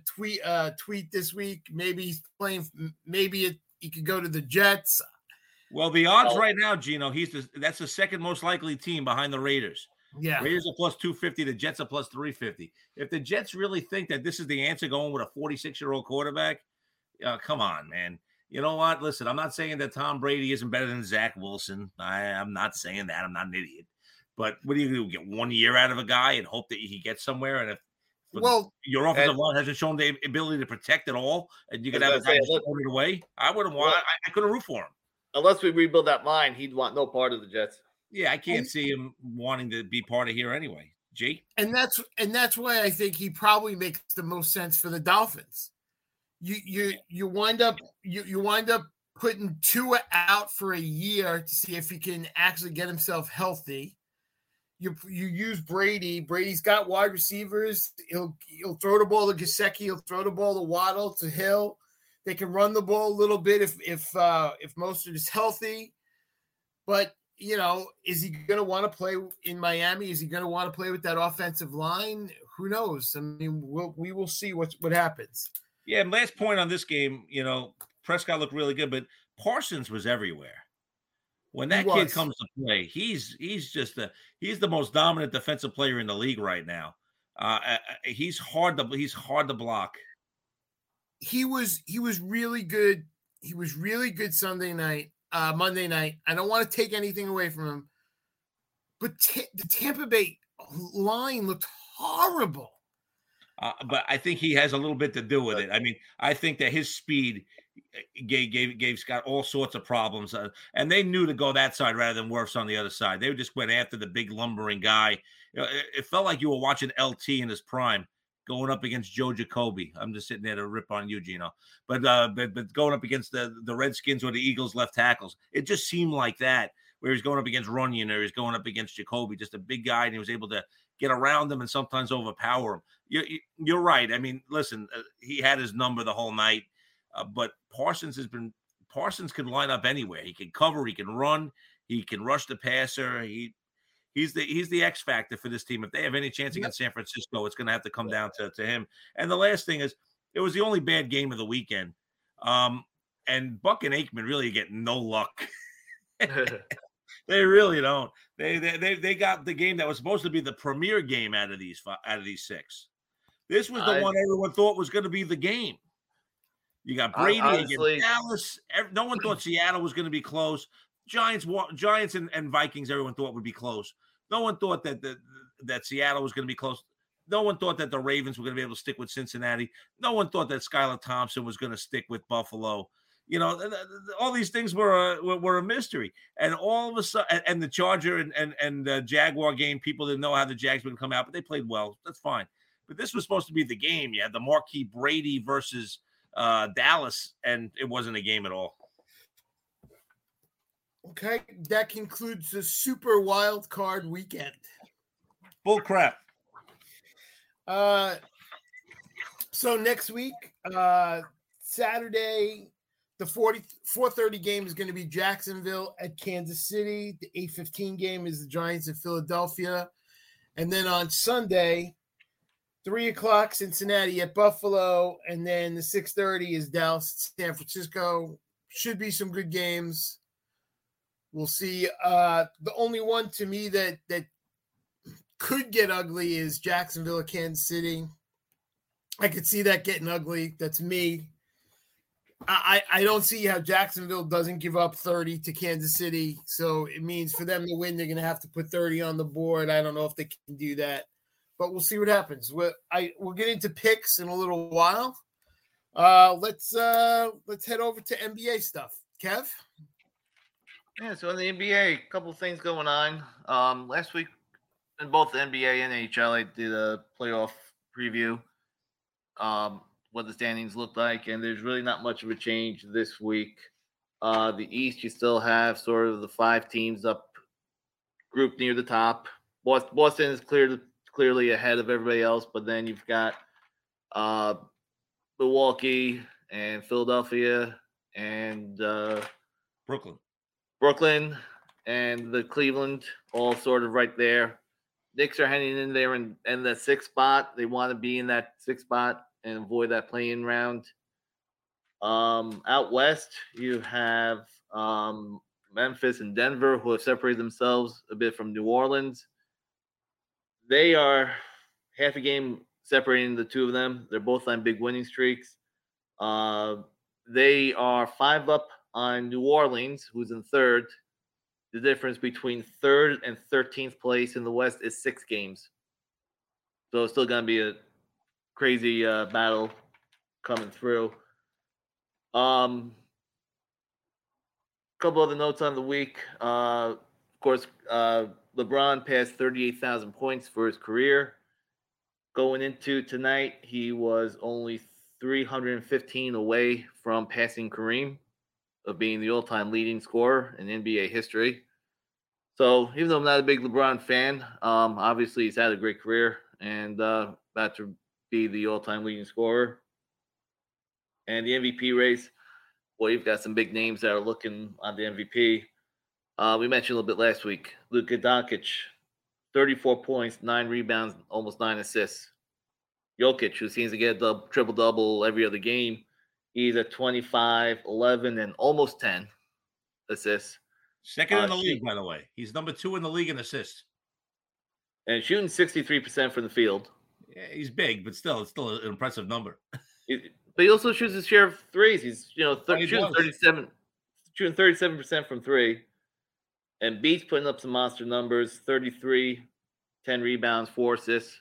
tweet this week. Maybe he's playing. Maybe he could go to the Jets. Well, the odds right now, Gino, that's the second most likely team behind the Raiders. Yeah, Raiders are plus 250. The Jets are plus 350. If the Jets really think that this is the answer, going with a 46-year-old quarterback, come on, man. You know what? Listen, I'm not saying that Tom Brady isn't better than Zach Wilson. I'm not saying that. I'm not an idiot. But what do you do? Get 1 year out of a guy and hope that he gets somewhere? And if your offensive line hasn't shown the ability to protect at all, and you could have a guy just throw it away, I wouldn't want. I couldn't root for him. Unless we rebuild that line, he'd want no part of the Jets. Yeah, I can't see him wanting to be part of here anyway. Jake? And that's why I think he probably makes the most sense for the Dolphins. You wind up putting Tua out for a year to see if he can actually get himself healthy. You use Brady. Brady's got wide receivers. He'll throw the ball to Gesicki. He'll throw the ball to Waddle, to Hill. They can run the ball a little bit if Mostert is healthy. But you know, is he going to want to play in Miami? Is he going to want to play with that offensive line? Who knows? I mean, we will see what happens. Yeah, and last point on this game, you know, Prescott looked really good, but Parsons was everywhere. When that kid comes to play, he's the most dominant defensive player in the league right now. He's hard to block. He was really good. He was really good Monday night. I don't want to take anything away from him, but the Tampa Bay line looked horrible. But I think he has a little bit to do with it. I mean, I think that his speed gave Scott all sorts of problems, and they knew to go that side rather than Wirfs on the other side. They just went after the big lumbering guy. You know, it felt like you were watching LT in his prime going up against Joe Jacoby. I'm just sitting there to rip on you, Gino. But going up against the Redskins or the Eagles left tackles, it just seemed like that, where he's going up against Runyon or he's going up against Jacoby, just a big guy, and he was able to get around them and sometimes overpower him. You're right. I mean, listen, he had his number the whole night, but Parsons can line up anywhere. He can cover, he can run, he can rush the passer. He's the X factor for this team. If they have any chance against San Francisco, it's going to have to come down to him. And the last thing is, it was the only bad game of the weekend. And Buck and Aikman really get no luck. They really don't. They got the game that was supposed to be the premier game out of these six. This was the one everyone thought was going to be the game. You got Brady against Dallas. No one thought Seattle was going to be close. Giants and Vikings, everyone thought would be close. No one thought that Seattle was going to be close. No one thought that the Ravens were going to be able to stick with Cincinnati. No one thought that Skylar Thompson was going to stick with Buffalo. You know, all these things were a mystery. And all of a sudden, and the Charger and the Jaguar game, people didn't know how the Jags would come out, but they played well. That's fine. But this was supposed to be the game. You had the marquee Brady versus Dallas, and it wasn't a game at all. Okay, that concludes the Super Wild Card weekend. Bull crap. So next week, Saturday, the 4:30 game is going to be Jacksonville at Kansas City. The 8:15 game is the Giants at Philadelphia. And then on Sunday, 3 o'clock, Cincinnati at Buffalo, and then the 6:30 is Dallas, San Francisco. Should be some good games. We'll see. The only one to me that could get ugly is Jacksonville at Kansas City. I could see that getting ugly. That's me. I don't see how Jacksonville doesn't give up 30 to Kansas City. So it means for them to win, they're going to have to put 30 on the board. I don't know if they can do that, but we'll see what happens. We'll get into picks in a little while. Let's head over to NBA stuff. Kev? Yeah, so in the NBA, a couple of things going on. Last week, in both the NBA and NHL, I did a playoff preview, what the standings look like, and there's really not much of a change this week. The East, you still have sort of the 5 teams up, grouped near the top. Boston is clearly ahead of everybody else, but then you've got Milwaukee and Philadelphia and Brooklyn and the Cleveland, all sort of right there. Knicks are hanging in there in the 6th spot. They want to be in that 6th spot and avoid that play-in round. Out west, you have Memphis and Denver, who have separated themselves a bit from New Orleans. They are half a game separating the two of them. They're both on big winning streaks. They are 5 up on New Orleans, who's in 3rd. The difference between 3rd and 13th place in the West is 6 games. So it's still going to be a crazy battle coming through. Couple other notes on the week. Of course, LeBron passed 38,000 points for his career. Going into tonight, he was only 315 away from passing Kareem, of being the all-time leading scorer in NBA history. So even though I'm not a big LeBron fan, obviously he's had a great career and about to be the all-time leading scorer. And the MVP race, well, you've got some big names that are looking on the MVP. We mentioned a little bit last week. Luka Doncic, 34 points, 9 rebounds, almost 9 assists. Jokic, who seems to get a triple-double every other game, he's at 25, 11, and almost 10 assists. Second in the league, by the way. He's number 2 in the league in assists. And shooting 63% from the field. Yeah, he's big, but still, it's still an impressive number. But he also shoots his share of threes. He's shooting 37% from 3. And Beats putting up some monster numbers: 33, 10 rebounds, 4 assists.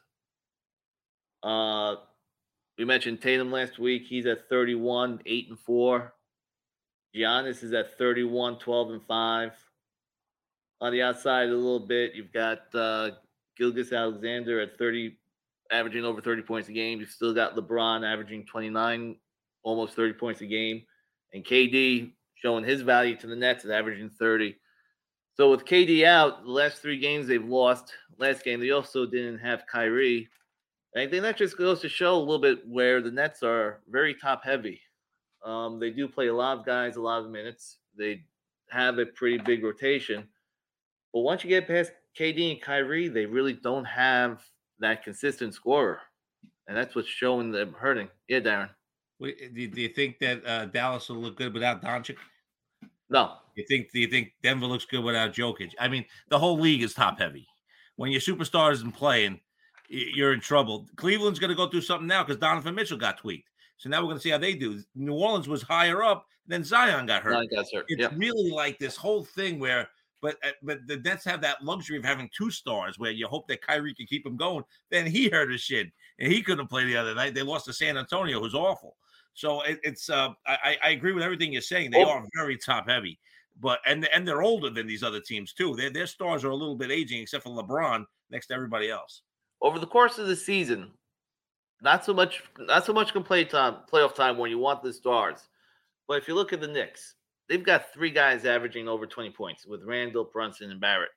We mentioned Tatum last week. He's at 31, 8 and 4. Giannis is at 31, 12 and 5. On the outside a little bit, you've got Gilgeous-Alexander at 30, averaging over 30 points a game. You've still got LeBron averaging 29, almost 30 points a game. And KD showing his value to the Nets and averaging 30. So with KD out, the last 3 games they've lost. Last game, they also didn't have Kyrie. I think that just goes to show a little bit where the Nets are very top-heavy. They do play a lot of guys, a lot of minutes. They have a pretty big rotation. But once you get past KD and Kyrie, they really don't have that consistent scorer. And that's what's showing them hurting. Yeah, Darren. Do you think that Dallas will look good without Doncic? No. Do you think Denver looks good without Jokic? I mean, the whole league is top-heavy. When your superstar isn't playing, you're in trouble. Cleveland's going to go through something now because Donovan Mitchell got tweaked. So now we're going to see how they do. New Orleans was higher up, then Zion got hurt. It's really like this whole thing where, but the Nets have that luxury of having 2 stars where you hope that Kyrie can keep him going. Then he hurt his shin, and he couldn't play the other night. They lost to San Antonio, who's awful. So I agree with everything you're saying. They are very top heavy, but and they're older than these other teams too. Their stars are a little bit aging, except for LeBron next to everybody else. Over the course of the season, not so much playoff time when you want the stars. But if you look at the Knicks, they've got 3 guys averaging over 20 points with Randall, Brunson, and Barrett.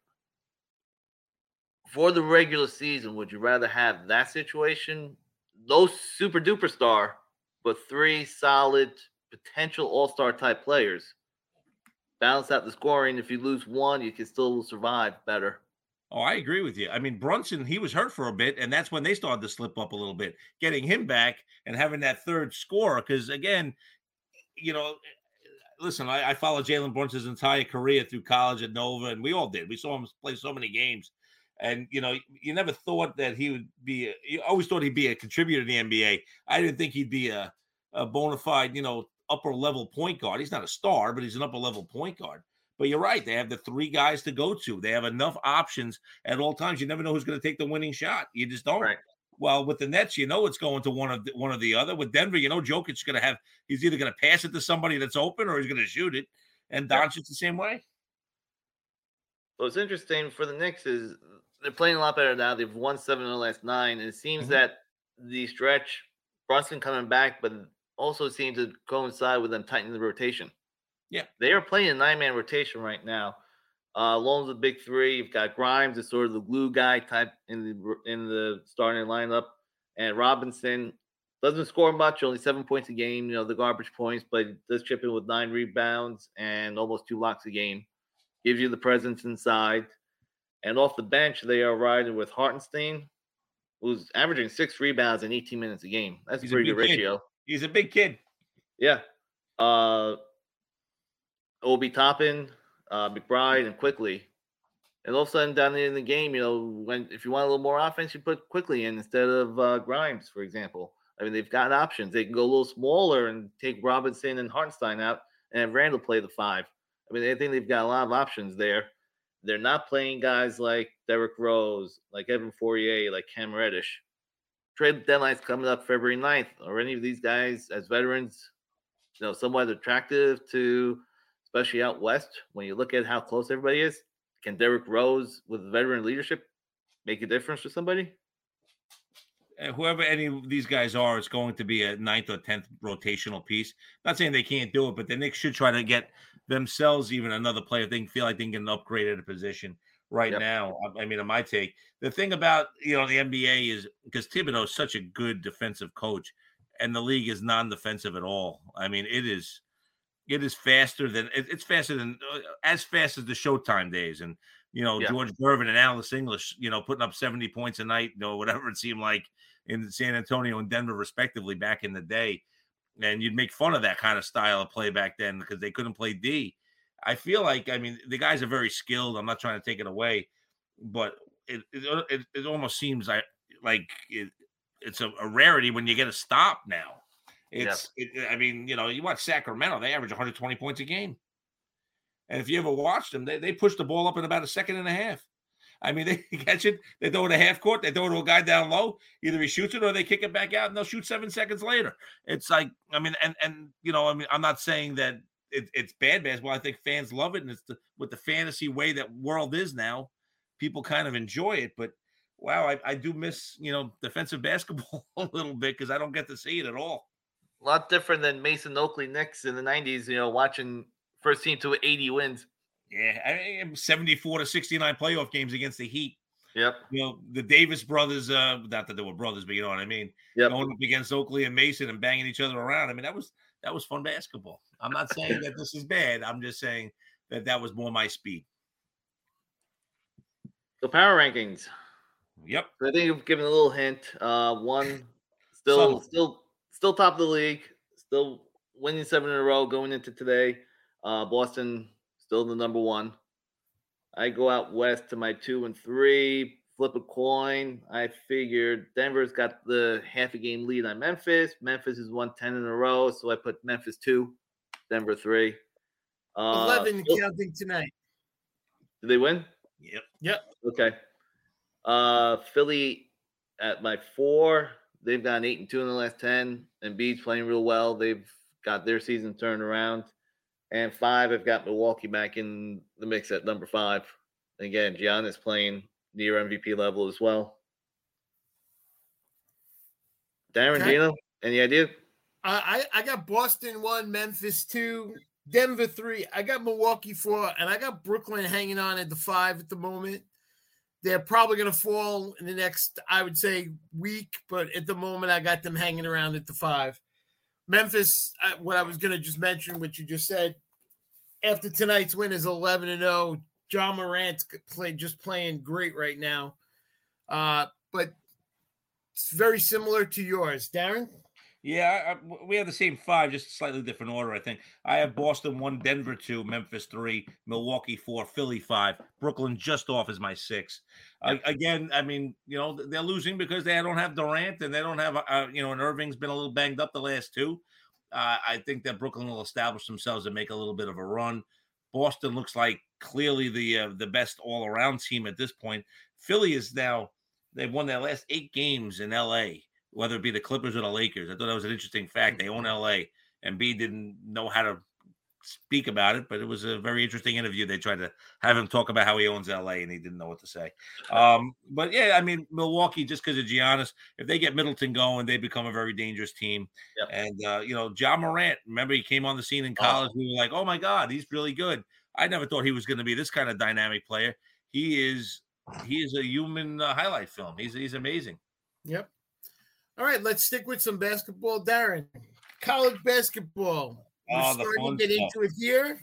For the regular season, would you rather have that situation? No super duper star, but 3 solid potential all-star type players. Balance out the scoring. If you lose one, you can still survive better. Oh, I agree with you. I mean, Brunson, he was hurt for a bit, and that's when they started to slip up a little bit. Getting him back and having that third scorer, because again, you know, listen, I followed Jalen Brunson's entire career through college at Nova, and we all did. We saw him play so many games, and you never thought that he would be. You always thought he'd be a contributor to the NBA. I didn't think he'd be a bona fide, upper level point guard. He's not a star, but he's an upper level point guard. But you're right; they have the three guys to go to. They have enough options at all times. You never know who's going to take the winning shot. You just don't. Right. Well, with the Nets, it's going to one or the other. With Denver, Jokic's going to have. He's either going to pass it to somebody that's open or he's going to shoot it. And Doncic's the same way. Well, what's interesting for the Knicks is they're playing a lot better now. They've won 7 of the last 9. And it seems that the stretch, Brunson coming back, but also seems to coincide with them tightening the rotation. Yeah. They are playing a 9-man rotation right now. Along with the big three, you've got Grimes as sort of the glue guy type in the starting lineup, and Robinson doesn't score much, only 7 points a game. The garbage points, but he does chip in with 9 rebounds and almost 2 blocks a game. Gives you the presence inside, and off the bench they are riding with Hartenstein, who's averaging 6 rebounds in 18 minutes a game. That's a pretty good ratio. He's a big kid. Yeah. Obi Toppin, McBride, and Quickly. And all of a sudden down there in the game, if you want a little more offense, you put Quickly in instead of Grimes, for example. I mean, they've got options. They can go a little smaller and take Robinson and Hartenstein out and have Randall play the 5. I mean, I think they've got a lot of options there. They're not playing guys like Derrick Rose, like Evan Fournier, like Cam Reddish. Trade deadline's coming up February 9th. Are any of these guys, as veterans, somewhat attractive to, especially out west, when you look at how close everybody is? Can Derrick Rose, with veteran leadership, make a difference for somebody? Whoever any of these guys are, it's going to be a 9th or 10th rotational piece. Not saying they can't do it, but the Knicks should try to get themselves even another player if they can feel like they can get an upgrade at a position right now. I mean, in my take, the thing about, the NBA is because Thibodeau is such a good defensive coach and the league is non-defensive at all. I mean, it is faster than as fast as the Showtime days. And, George Gervin and Alice English, putting up 70 points a night, whatever it seemed like in San Antonio and Denver, respectively, back in the day. And you'd make fun of that kind of style of play back then because they couldn't play D. I feel like, the guys are very skilled. I'm not trying to take it away, but it almost seems like it's a rarity when you get a stop now. You watch Sacramento, they average 120 points a game. And if you ever watched them, they push the ball up in about a second and a half. I mean, they catch it, they throw it a half court, they throw it to a guy down low. Either he shoots it or they kick it back out and they'll shoot 7 seconds later. It's like, I'm not saying that it's bad basketball. I think fans love it. And it's with the fantasy way that world is now, people kind of enjoy it. But wow, I do miss, defensive basketball a little bit because I don't get to see it at all. A lot different than Mason Oakley Knicks in the 90s, watching first team to 80 wins. Yeah, 74 to 69 playoff games against the Heat. Yep. The Davis brothers, not that they were brothers, but you know what I mean? Yep. Going up against Oakley and Mason and banging each other around. I mean, that was fun basketball. I'm not saying that this is bad. I'm just saying that was more my speed. So power rankings. Yep. So I think you've given a little hint. One still top of the league, still winning 7 in a row going into today. Boston still the number 1. I go out west to my 2 and 3, flip a coin. I figured Denver's got the half a game lead on Memphis. Memphis has won 10 in a row, so I put Memphis 2, Denver 3. 11 counting tonight. Did they win? Yep. Okay. Philly at my 4. They've gone 8-2 in the last 10. Embiid's playing real well. They've got their season turned around. And 5, I've got Milwaukee back in the mix at number 5. Again, Giannis playing near MVP level as well. Darren, Gino, any idea? I got Boston 1, Memphis 2, Denver 3. I got Milwaukee 4, and I got Brooklyn hanging on at the 5 at the moment. They're probably going to fall in the next, I would say, week, but at the moment, I got them hanging around at the 5. Memphis, what I was going to just mention, what you just said, after tonight's win is 11-0. Ja Morant's playing great right now. But it's very similar to yours, Darren. Yeah, we have the same 5, just slightly different order, I think. I have Boston 1, Denver 2, Memphis 3, Milwaukee 4, Philly 5, Brooklyn just off as my 6. Again, I mean, they're losing because they don't have Durant and they don't have, and Irving's been a little banged up the last 2. I think that Brooklyn will establish themselves and make a little bit of a run. Boston looks like clearly the best all-around team at this point. Philly is now, they've won their last 8 games in L.A., whether it be the Clippers or the Lakers. I thought that was an interesting fact. They own L.A., and B didn't know how to speak about it, but it was a very interesting interview. They tried to have him talk about how he owns L.A., and he didn't know what to say. But, yeah, I mean, Milwaukee, just because of Giannis, if they get Middleton going, they become a very dangerous team. Yep. And, Ja Morant, remember he came on the scene in college. We were like, oh, my God, he's really good. I never thought he was going to be this kind of dynamic player. He is a human highlight film. He's amazing. Yep. All right, let's stick with some basketball, Darren. College basketball. We're starting to get into it here.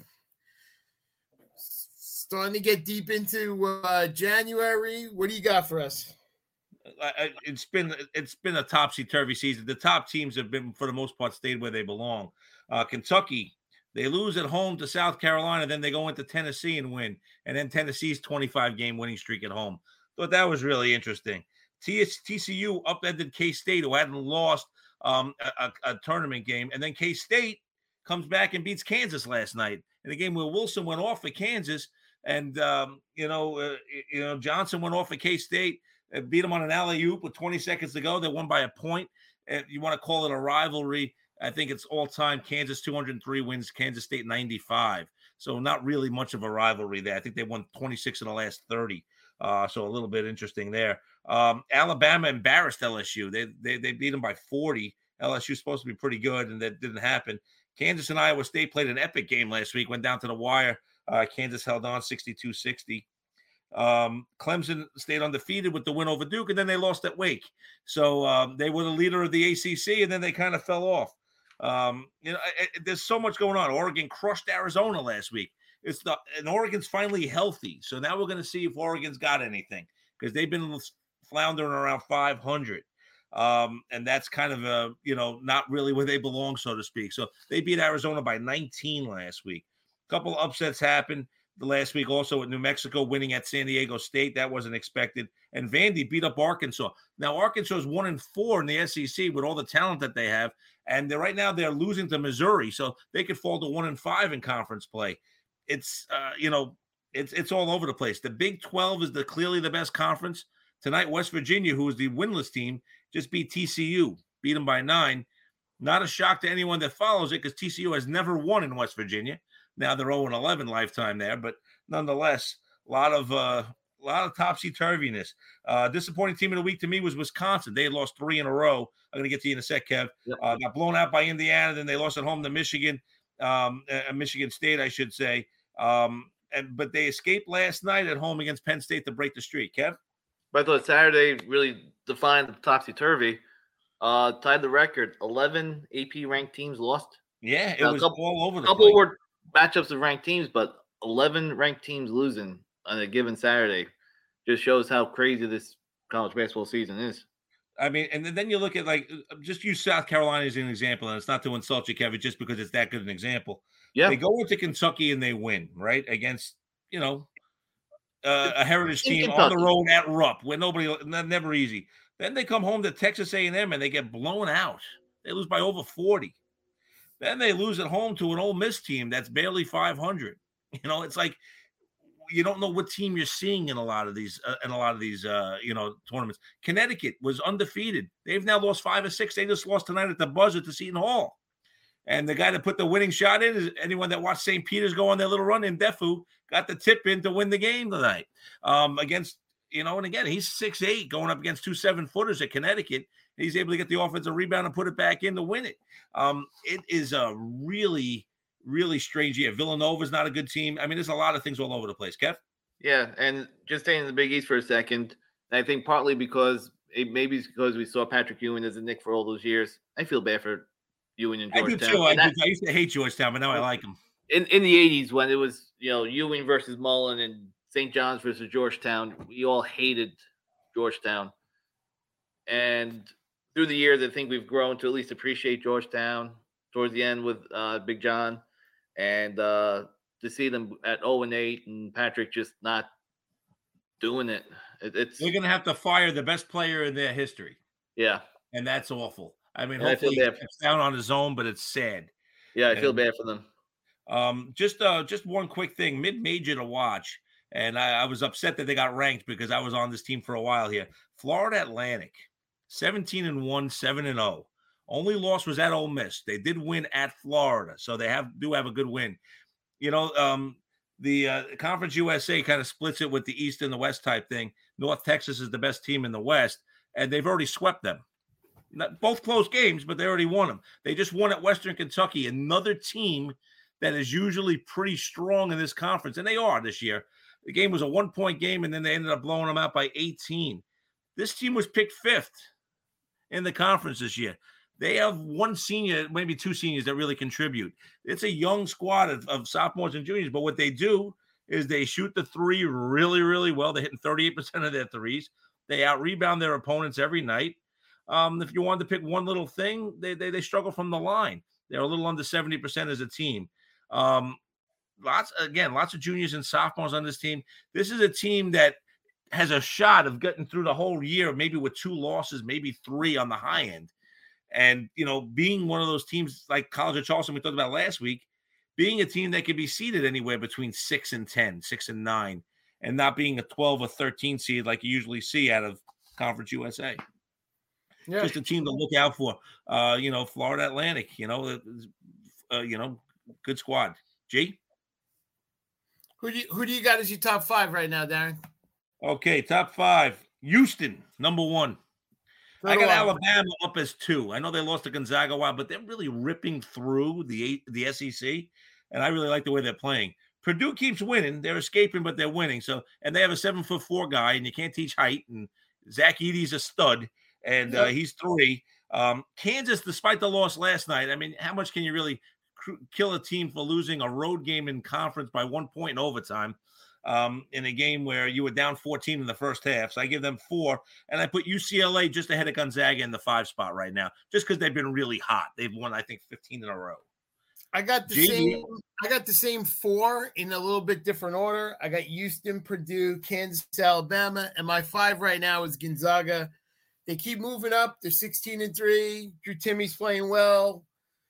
Starting to get deep into January. What do you got for us? It's been a topsy-turvy season. The top teams have been, for the most part, stayed where they belong. Kentucky, they lose at home to South Carolina, then they go into Tennessee and win, and then Tennessee's 25-game winning streak at home. Thought that was really interesting. TCU upended K-State, who hadn't lost a tournament game, and then K-State comes back and beats Kansas last night in a game where Wilson went off for Kansas, and Johnson went off for K-State, beat them on an alley-oop with 20 seconds to go. They won by a point. And you want to call it a rivalry? I think it's all-time. Kansas 203 wins, Kansas State 95. So not really much of a rivalry there. I think they won 26 of the last 30. So a little bit interesting there. Alabama embarrassed LSU. They beat them by 40. LSU's supposed to be pretty good, and that didn't happen. Kansas and Iowa State played an epic game last week, went down to the wire. Kansas held on 62-60. Clemson stayed undefeated with the win over Duke, and then they lost at Wake. So they were the leader of the ACC, and then they kind of fell off. There's so much going on. Oregon crushed Arizona last week. And Oregon's finally healthy. So now we're going to see if Oregon's got anything, because they've been floundering around 500. And that's kind of not really where they belong, so to speak. So they beat Arizona by 19 last week. A couple of upsets happened the last week also with New Mexico winning at San Diego State. That wasn't expected. And Vandy beat up Arkansas. Now, Arkansas is 1-4 in the SEC with all the talent that they have. And right now they're losing to Missouri. So they could fall to 1-5 in conference play. It's, it's all over the place. The Big 12 is clearly the best conference. Tonight, West Virginia, who is the winless team, just beat TCU, beat them by 9. Not a shock to anyone that follows it, because TCU has never won in West Virginia. Now they're 0-11 lifetime there, but nonetheless, a lot of topsy-turviness. Disappointing team of the week to me was Wisconsin. They had lost 3 in a row. I'm going to get to you in a sec, Kev. Yep. Got blown out by Indiana, then they lost at home to Michigan, Michigan State, I should say. But they escaped last night at home against Penn State to break the streak. Kev? But I thought Saturday really defined the topsy-turvy. Tied the record. 11 AP-ranked teams lost. Yeah, it was all over the place. A couple were matchups of ranked teams, but 11 ranked teams losing on a given Saturday just shows how crazy this college basketball season is. I mean, and then you look at, just use South Carolina as an example, and it's not to insult you, Kevin, just because it's that good an example. Yeah. They go into Kentucky and they win, right, against, a heritage team on the road at Rupp, where never easy. Then they come home to Texas A&M and they get blown out. They lose by over 40. Then they lose at home to an Ole Miss team that's barely 500. It's like you don't know what team you're seeing in a lot of these tournaments. Connecticut was undefeated. They've now lost 5 or 6. They just lost tonight at the buzzer to Seton Hall. And the guy that put the winning shot in is anyone that watched St. Peter's go on their little run in Defu, got the tip in to win the game tonight against, and again, he's 6'8", going up against 2 7-footers at Connecticut. He's able to get the offensive rebound and put it back in to win it. It is a really, really strange year. Villanova's not a good team. I mean, there's a lot of things all over the place. Kev? Yeah, and just staying in the Big East for a second, I think partly because maybe it's because we saw Patrick Ewing as a Knick for all those years. I feel bad for Ewing and Georgetown. I do too. I used to hate Georgetown, but now I like him. In the 80s when it was, Ewing versus Mullen and St. John's versus Georgetown. We all hated Georgetown. And through the years, I think we've grown to at least appreciate Georgetown towards the end with Big John. And to see them at 0-8 and Patrick just not doing it. It's They're going to have to fire the best player in their history. Yeah. And that's awful. I mean, and hopefully he gets down on his own, but it's sad. Yeah, I feel bad for them. Just one quick thing, mid-major to watch. And I was upset that they got ranked because I was on this team for a while here. Florida Atlantic, 17-1, 7-0. Only loss was at Ole Miss. They did win at Florida, so they do have a good win. You know, the Conference USA kind of splits it with the East and the West type thing. North Texas is the best team in the West, and they've already swept them. Not both close games, but they already won them. They just won at Western Kentucky, another team that is usually pretty strong in this conference, and they are this year. The game was a 1-point game, and then they ended up blowing them out by 18. This team was picked 5th in the conference this year. They have one senior, maybe two seniors that really contribute. It's a young squad of sophomores and juniors, but what they do is they shoot the three really, really well. They're hitting 38% of their threes. They out-rebound their opponents every night. If you wanted to pick one little thing, they struggle from the line. They're a little under 70% as a team. Lots of juniors and sophomores on this team. This is a team that has a shot of getting through the whole year, maybe with 2 losses, maybe 3 on the high end. And, you know, being one of those teams like College of Charleston we talked about last week, being a team that could be seeded anywhere between 6 and 10, 6 and 9, and not being a 12 or 13 seed like you usually see out of Conference USA. Yeah. Just a team to look out for. Florida Atlantic, good squad. G? Who do you got as your top 5 right now, Darren? Okay, top 5. Houston, number 1. I got Alabama up as 2. I know they lost to Gonzaga a while, but they're really ripping through the SEC, and I really like the way they're playing. Purdue keeps winning. They're escaping, but they're winning. So, and they have a 7'4" guy, and you can't teach height. And Zach Edey's a stud, and he's 3. Kansas, despite the loss last night, I mean, how much can you really kill a team for losing a road game in conference by 1 point in overtime? In a game where you were down 14 in the first half. So I give them 4, and I put UCLA just ahead of Gonzaga in the 5 spot right now, just because they've been really hot. They've won, I think, 15 in a row. I got the same 4 in a little bit different order. I got Houston, Purdue, Kansas, Alabama, and my 5 right now is Gonzaga. They keep moving up. They're 16-3. Drew Timmy's playing well.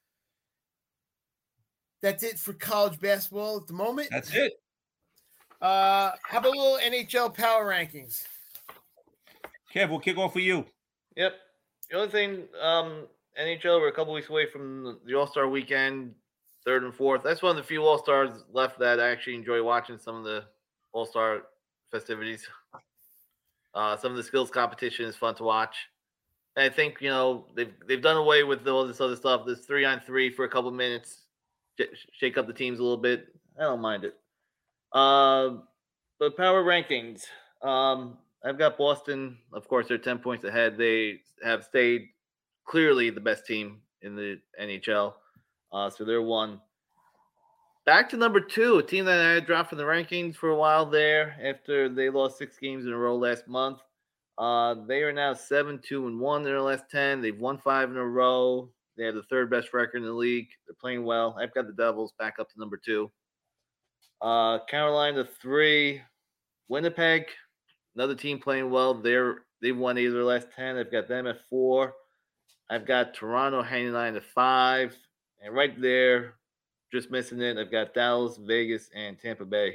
That's it for college basketball at the moment. That's it. How about a little NHL power rankings? Kev, we'll kick off for you. Yep. The only thing, NHL, we're a couple weeks away from the All-Star weekend, 3rd and 4th. That's one of the few All-Stars left that I actually enjoy watching some of the All-Star festivities. Some of the skills competition is fun to watch. And I think, they've done away with all this other stuff. This 3-on-3 for a couple minutes, shake up the teams a little bit. I don't mind it. But power rankings, I've got Boston. Of course, they're 10 points ahead. They have stayed clearly the best team in the NHL. So they're 1. Back to number 2, a team that I had dropped from the rankings for a while there after they lost 6 games in a row last month. They are now 7-2-1 in their last 10. They've won 5 in a row. They have the 3rd best record in the league. They're playing well. I've got the Devils back up to number 2. Carolina 3, Winnipeg, another team playing well. They've won 8 of their last 10. I've got them at 4. I've got Toronto hanging on to 5, and right there, just missing it, I've got Dallas, Vegas, and Tampa Bay.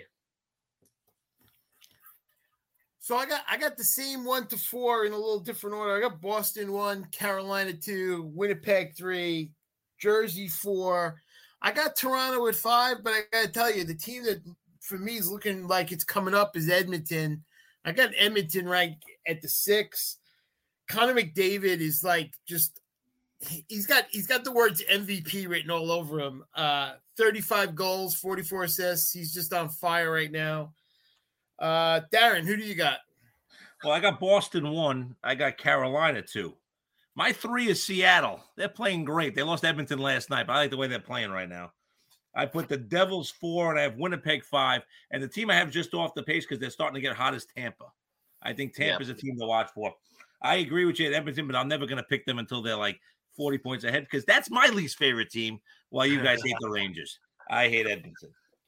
So I got the same 1 to 4 in a little different order. I got Boston 1, Carolina 2, Winnipeg 3, Jersey 4. I got Toronto at 5, but I got to tell you, the team that for me is looking like it's coming up is Edmonton. I got Edmonton ranked at the 6. Connor McDavid is like he's got the words MVP written all over him. 35 goals, 44 assists. He's just on fire right now. Darren, who do you got? Well, I got Boston 1. I got Carolina 2. My 3 is Seattle. They're playing great. They lost Edmonton last night, but I like the way they're playing right now. I put the Devils 4, and I have Winnipeg 5. And the team I have just off the pace because they're starting to get hot is Tampa. I think Tampa's a team to watch for. I agree with you at Edmonton, but I'm never going to pick them until they're like 40 points ahead because that's my least favorite team, while you guys hate the Rangers. I hate Edmonton.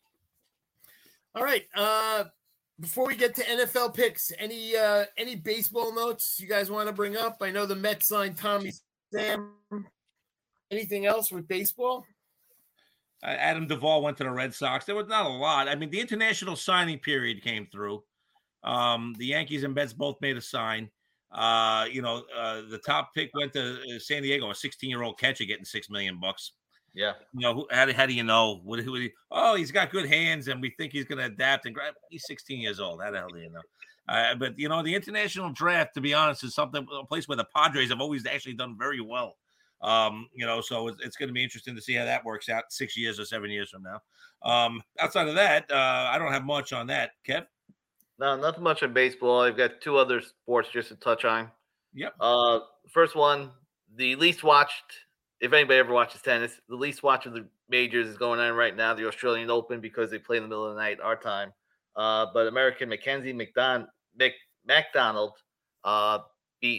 All right. Before we get to NFL picks, any baseball notes you guys want to bring up? I know the Mets signed Tommy Sam. Anything else with baseball? Adam Duvall went to the Red Sox. There was not a lot. I mean, the international signing period came through. The Yankees and Mets both made a sign. The top pick went to San Diego, a 16-year-old catcher getting $6 million. Yeah. How do you know? He's got good hands, and we think he's going to adapt and grab. He's 16 years old. How the hell do you know? But the international draft, to be honest, is a place where the Padres have always actually done very well. So it's going to be interesting to see how that works out 6 years or 7 years from now. Outside of that, I don't have much on that. Kev? No, nothing much on baseball. I've got two other sports just to touch on. Yep. First one, the least watched, if anybody ever watches tennis, the least watched of the majors is going on right now, the Australian Open, because they play in the middle of the night, our time. But American Mackenzie McDonald beat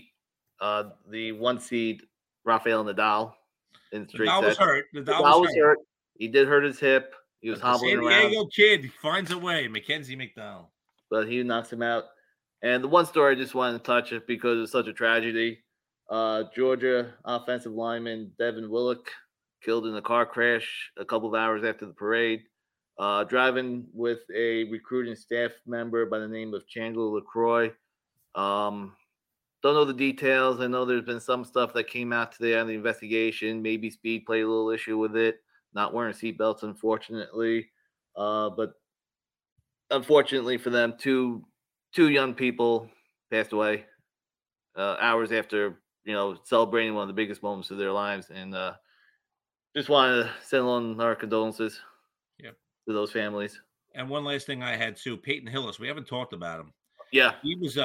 the 1 seed Rafael Nadal in straight sets. Nadal was hurt. He did hurt his hip. He was hobbling around. San Diego kid finds a way, Mackenzie McDonald. But he knocks him out. And the one story I just wanted to touch it because it's such a tragedy. Georgia offensive lineman Devin Willock killed in a car crash a couple of hours after the parade, driving with a recruiting staff member by the name of Chandler LaCroix. Don't know the details. I know there's been some stuff that came out today on the investigation. Maybe speed played a little issue with it. Not wearing seatbelts, unfortunately. But unfortunately for them, two young people passed away hours after, celebrating one of the biggest moments of their lives. And just wanted to send along our condolences to those families. And one last thing I had too, Peyton Hillis. We haven't talked about him. Yeah. He was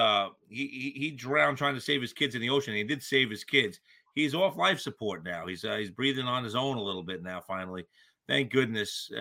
he drowned trying to save his kids in the ocean. He did save his kids. He's off life support now. He's breathing on his own a little bit now, finally. Thank goodness.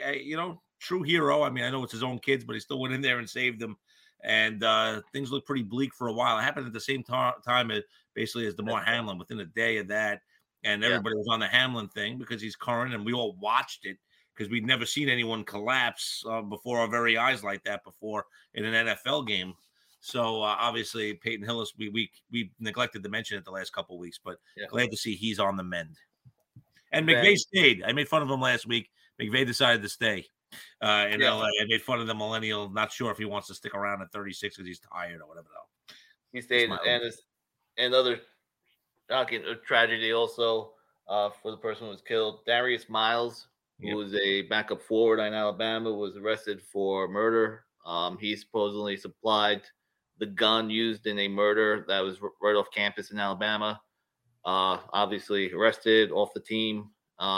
True hero. I mean, I know it's his own kids, but he still went in there and saved them. And things looked pretty bleak for a while. It happened at the same time as DeMar Hamlin within a day of that. And everybody was on the Hamlin thing because he's current, and we all watched it because we'd never seen anyone collapse before our very eyes like that before in an NFL game. So obviously Peyton Hillis, we neglected to mention it the last couple of weeks, but glad to see he's on the mend. And McVay stayed. I made fun of him last week. McVay decided to stay in LA. I made fun of the millennial. Not sure if he wants to stick around at 36 because he's tired or whatever. Though he stayed, and another shocking tragedy also for the person who was killed. Darius Miles, who was a backup forward in Alabama, was arrested for murder. He supposedly supplied the gun used in a murder that was right off campus in Alabama. Obviously arrested, off the team.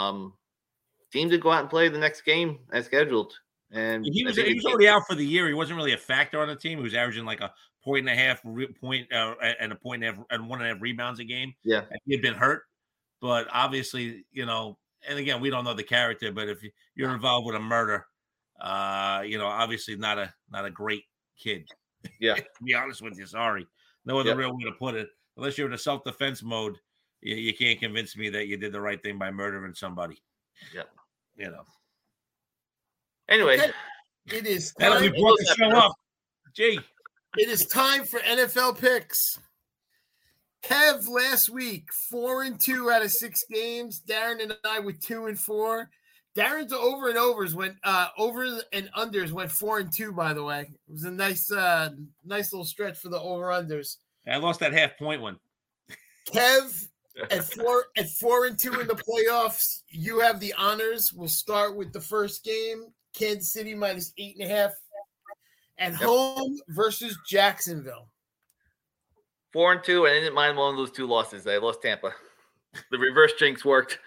Team did go out and play the next game as scheduled. And he was already out for the year. He wasn't really a factor on the team. He was averaging like a point and a half and a point and 1.5 rebounds a game. Yeah. And he had been hurt. But obviously, and again, we don't know the character, but if you're involved with a murder, obviously not a great kid. Yeah. To be honest with you, sorry. No other real way to put it. Unless you're in a self-defense mode, you can't convince me that you did the right thing by murdering somebody. Yeah. Anyway, it is time. We brought the show up. Gee. It is time for NFL picks. Kev last week 4-2 out of 6 games. Darren and I with 2-4. Darren's over and overs went over and unders went 4-2. By the way, it was a nice little stretch for the over unders. I lost that half point one. Kev at 4-2 in the playoffs. You have the honors. We'll start with the first game. Kansas City minus 8.5 at home versus Jacksonville. 4-2, and I didn't mind one of those 2 losses. I lost Tampa. The reverse jinx worked.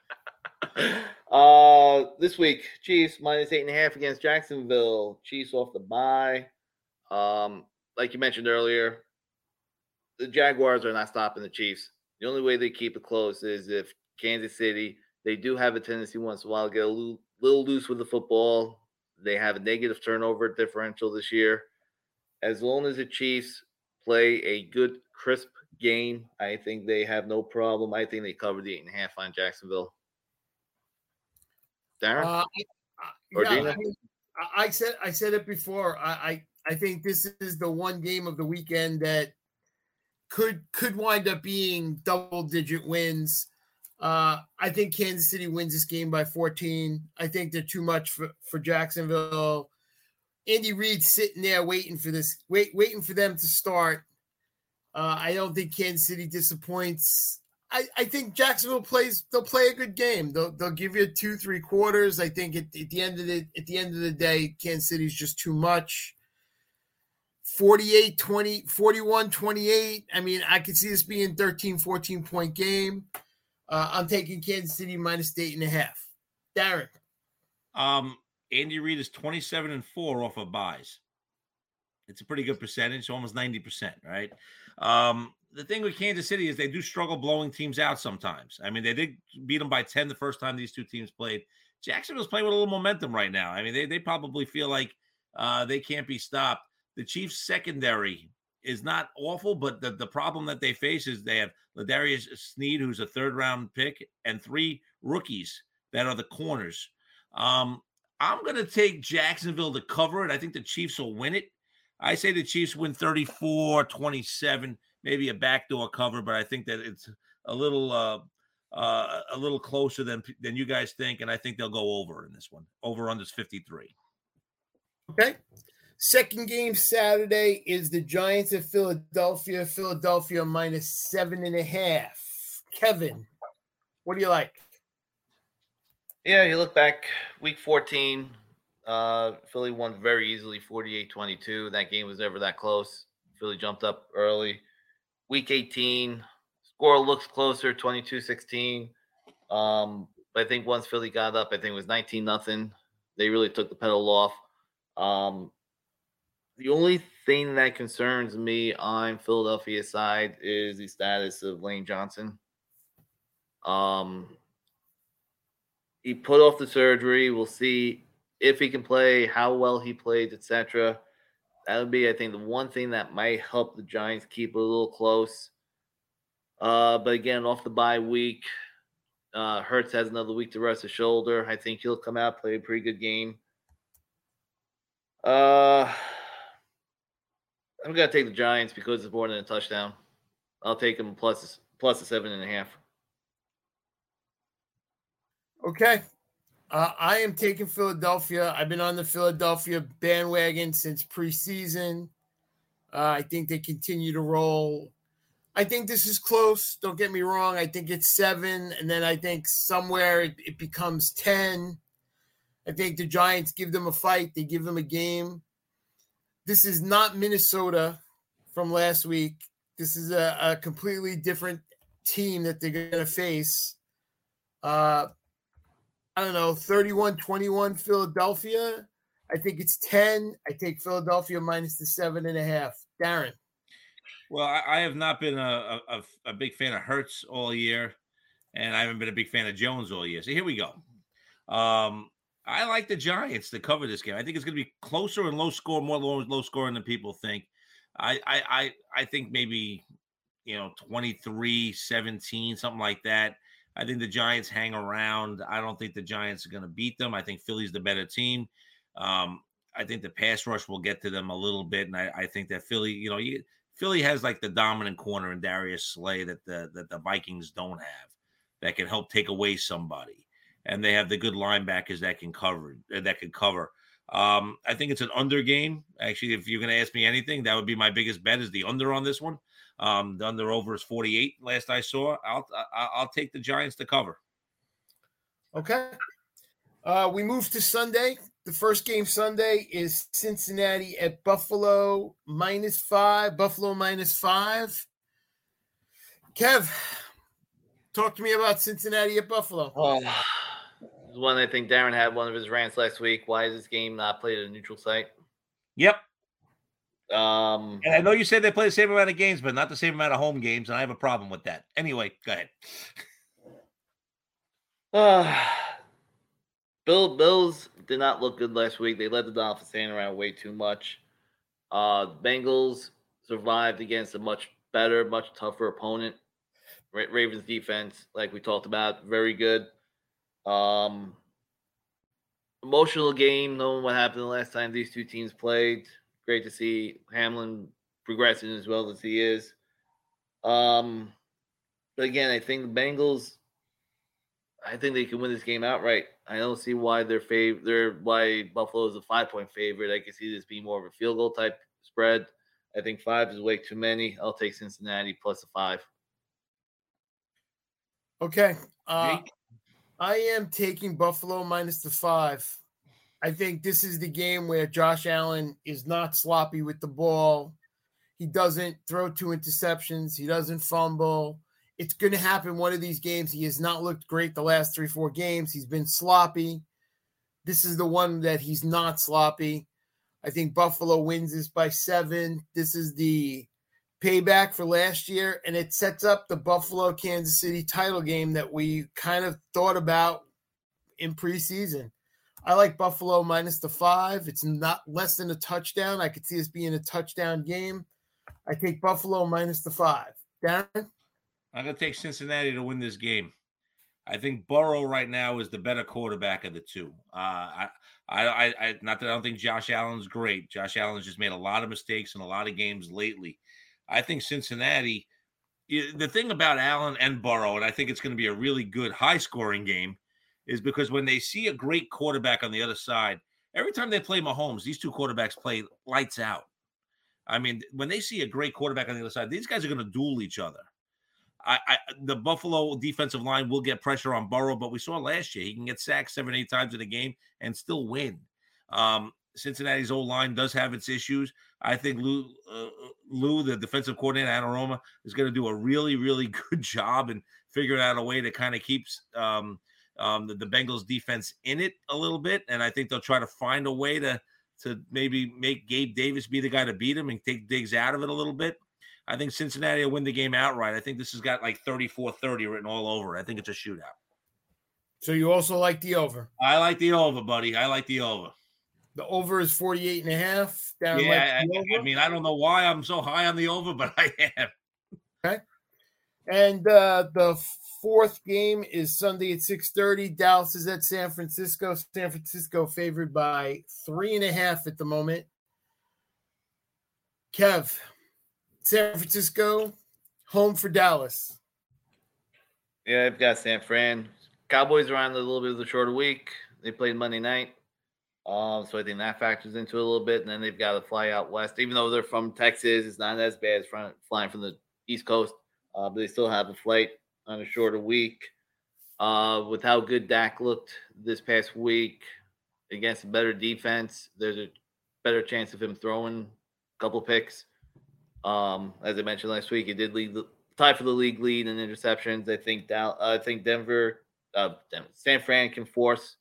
This week, Chiefs minus 8.5 against Jacksonville. Chiefs off the bye. Like you mentioned earlier, the Jaguars are not stopping the Chiefs. The only way they keep it close is if Kansas City, they do have a tendency once in a while to get a little loose with the football. They have a negative turnover differential this year. As long as the Chiefs play a good, crisp game, I think they have no problem. I think they covered the 8.5 on Jacksonville. Darren? Yeah, I said it before. I think this is the one game of the weekend that could wind up being double-digit wins. I think Kansas City wins this game by 14. I think they're too much for Jacksonville. Andy Reid's sitting there waiting for them to start. I don't think Kansas City disappoints. I think Jacksonville they'll play a good game. They'll give you 2-3 quarters. I think at the end of the day, Kansas City's just too much. 48-20, 41-28. I mean, I could see this being 13, 14-point game. I'm taking Kansas City minus 8.5. Darren. Andy Reid is 27-4 off of buys. It's a pretty good percentage, almost 90%, right? The thing with Kansas City is they do struggle blowing teams out sometimes. I mean, they did beat them by 10 the first time these two teams played. Jacksonville's playing with a little momentum right now. I mean, they probably feel like they can't be stopped. The Chiefs' secondary is not awful, but the problem that they face is they have Ladarius Sneed, who's a third-round pick, and 3 rookies that are the corners. I'm going to take Jacksonville to cover it. I think the Chiefs will win it. I say the Chiefs win 34-27, maybe a backdoor cover, but I think that it's a little closer than you guys think, and I think they'll go over in this one. Over under 53. Okay. Second game Saturday is the Giants at Philadelphia. Philadelphia minus 7.5. Kevin, what do you like? Yeah, you look back, week 14, Philly won very easily, 48-22. That game was never that close. Philly jumped up early. Week 18, score looks closer, 22-16. But I think once Philly got up, I think it was 19-0. They really took the pedal off. The only thing that concerns me on Philadelphia's side is the status of Lane Johnson. He put off the surgery. We'll see if he can play, how well he plays, etc. That would be, I think, the one thing that might help the Giants keep it a little close. But again, off the bye week, Hurts has another week to rest his shoulder. I think he'll come out, play a pretty good game. I'm going to take the Giants because it's more than a touchdown. I'll take them plus a 7.5. Okay. I am taking Philadelphia. I've been on the Philadelphia bandwagon since preseason. I think they continue to roll. I think this is close. Don't get me wrong. I think it's 7, and then I think somewhere it becomes 10. I think the Giants give them a fight. They give them a game. This is not Minnesota from last week. This is a completely different team that they're going to face. I don't know, 31-21 Philadelphia. I think it's 10. I take Philadelphia minus the 7.5. Darren. Well, I have not been a big fan of Hurts all year, and I haven't been a big fan of Jones all year. So here we go. I like the Giants to cover this game. I think it's going to be closer and low scoring than people think. I think maybe 23-17, something like that. I think the Giants hang around. I don't think the Giants are going to beat them. I think Philly's the better team. I think the pass rush will get to them a little bit, and I think that Philly has like the dominant corner in Darius Slay that the Vikings don't have, that can help take away somebody, and they have the good linebackers that can cover. I think it's an under game. Actually, if you're going to ask me anything, that would be my biggest bet is the under on this one. The under over is 48 last I saw. I'll take the Giants to cover. Okay. We move to Sunday. The first game Sunday is Cincinnati at Buffalo -5. Buffalo -5. Kev, talk to me about Cincinnati at Buffalo. This is one I think Darren had one of his rants last week. Why is this game not played at a neutral site? Yep. And I know you said they play the same amount of games, but not the same amount of home games, and I have a problem with that. Anyway, go ahead. Bills did not look good last week. They let the Dolphins stand around way too much. Bengals survived against a much better, much tougher opponent. Ravens defense, like we talked about, very good. Emotional game, knowing what happened the last time these two teams played. Great to see Hamlin progressing as well as he is. But again, I think the Bengals, I think they can win this game outright. I don't see why why Buffalo is a 5-point favorite. I can see this being more of a field goal type spread. I think 5 is way too many. I'll take Cincinnati plus a 5. Okay. I am taking Buffalo minus the 5. I think this is the game where Josh Allen is not sloppy with the ball. He doesn't throw 2 interceptions. He doesn't fumble. It's going to happen one of these games. He has not looked great the last 3-4 games. He's been sloppy. This is the one that he's not sloppy. I think Buffalo wins this by 7. This is the payback for last year, and it sets up the Buffalo-Kansas City title game that we kind of thought about in preseason. I like Buffalo minus the 5. It's not less than a touchdown. I could see this being a touchdown game. I take Buffalo minus the 5. Darren? I'm going to take Cincinnati to win this game. I think Burrow right now is the better quarterback of the two. Not that I don't think Josh Allen's great. Josh Allen's just made a lot of mistakes in a lot of games lately. I think Cincinnati, the thing about Allen and Burrow, and I think it's going to be a really good high-scoring game, is because when they see a great quarterback on the other side, every time they play Mahomes, these two quarterbacks play lights out. I mean, when they see a great quarterback on the other side, these guys are going to duel each other. The Buffalo defensive line will get pressure on Burrow, but we saw last year he can get sacked 7-8 times in a game and still win. Cincinnati's O-line does have its issues. I think Lou, the defensive coordinator, Anaroma, is going to do a really, really good job in figuring out a way to kind of keep the Bengals defense in it a little bit. And I think they'll try to find a way to maybe make Gabe Davis be the guy to beat him and take Diggs out of it a little bit. I think Cincinnati will win the game outright. I think this has got like 34-30 written all over. I think it's a shootout. So you also like the over? I like the over, buddy. I like the over. The over is 48.5. Yeah, I mean, I don't know why I'm so high on the over, but I am. Okay. And the fourth game is Sunday at 6:30. Dallas is at San Francisco. San Francisco favored by 3.5 at the moment. Kev, San Francisco, home for Dallas. Yeah, I've got San Fran. Cowboys are on a little bit of the shorter week. They played Monday night. So I think that factors into it a little bit. And then they've got to fly out west. Even though they're from Texas, it's not as bad as flying from the East Coast. But they still have a flight on a shorter week. With how good Dak looked this past week against a better defense, there's a better chance of him throwing a couple picks. As I mentioned last week, he did tie for the league lead in interceptions. I think San Fran can force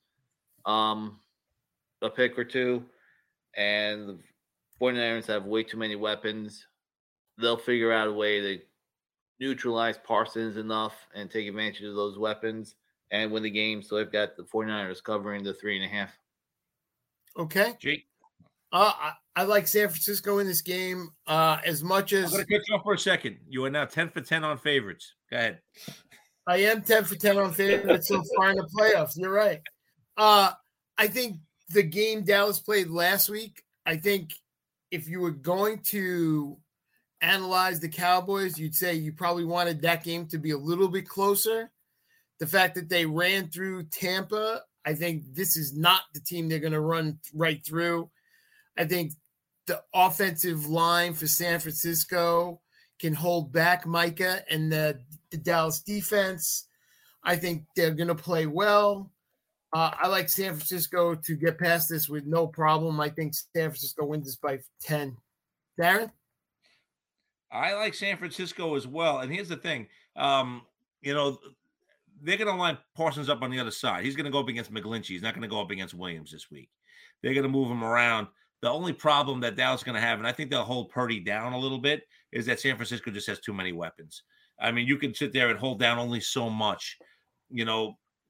a pick or two, and the 49ers have way too many weapons. They'll figure out a way to neutralize Parsons enough and take advantage of those weapons and win the game. So I've got the 49ers covering the 3.5. Okay. Jake? I like San Francisco in this game as much as... I'm going to cut you off for a second. You are now 10 for 10 on favorites. Go ahead. I am 10 for 10 on favorites so far in the playoffs. You're right. I think the game Dallas played last week, I think if you were going to analyze the Cowboys, you'd say you probably wanted that game to be a little bit closer. The fact that they ran through Tampa, I think this is not the team they're going to run right through. I think the offensive line for San Francisco can hold back Micah and the Dallas defense. I think they're going to play well. I like San Francisco to get past this with no problem. I think San Francisco wins this by 10. Darren? I like San Francisco as well. And here's the thing. They're going to line Parsons up on the other side. He's going to go up against McGlinchey. He's not going to go up against Williams this week. They're going to move him around. The only problem that Dallas is going to have, and I think they'll hold Purdy down a little bit, is that San Francisco just has too many weapons. I mean, you can sit there and hold down only so much.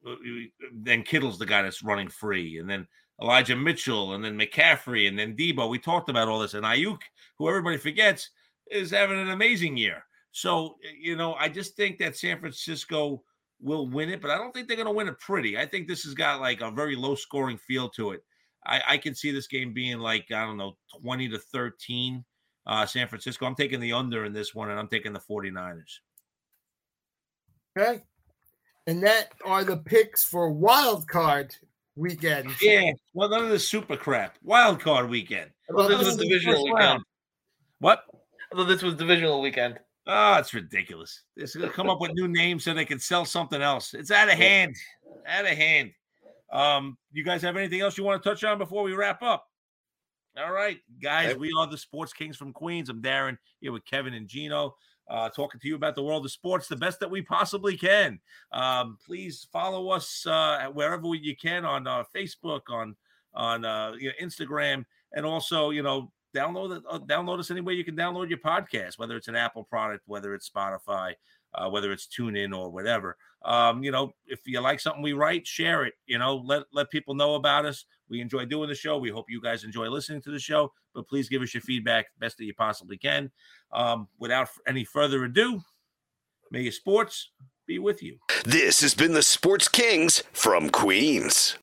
then Kittle's the guy that's running free, and then Elijah Mitchell, and then McCaffrey, and then Debo. We talked about all this, and Ayuk, who everybody forgets, is having an amazing year. So, I just think that San Francisco will win it, but I don't think they're going to win it pretty. I think this has got like a very low-scoring feel to it. I can see this game being like, 20-13 San Francisco. I'm taking the under in this one, and I'm taking the 49ers. Okay. And that are the picks for wild card weekend. Yeah. Well, none of the super crap. Wild card weekend. Well, this was divisional weekend. What? I thought this was divisional weekend. Oh, it's ridiculous. They're going to come up with new names so they can sell something else. It's out of hand. Out of hand. You guys have anything else you want to touch on before we wrap up? All right, guys, we are the Sports Kings from Queens. I'm Darren here with Kevin and Gino, talking to you about the world of sports the best that we possibly can. Please follow us wherever you can on Facebook, on Instagram, and also, download us anywhere you can download your podcast, whether it's an Apple product, whether it's Spotify, whether it's TuneIn or whatever. If you like something we write, share it. Let people know about us. We enjoy doing the show. We hope you guys enjoy listening to the show, but please give us your feedback best that you possibly can. Without any further ado, may your sports be with you. This has been the Sports Kings from Queens.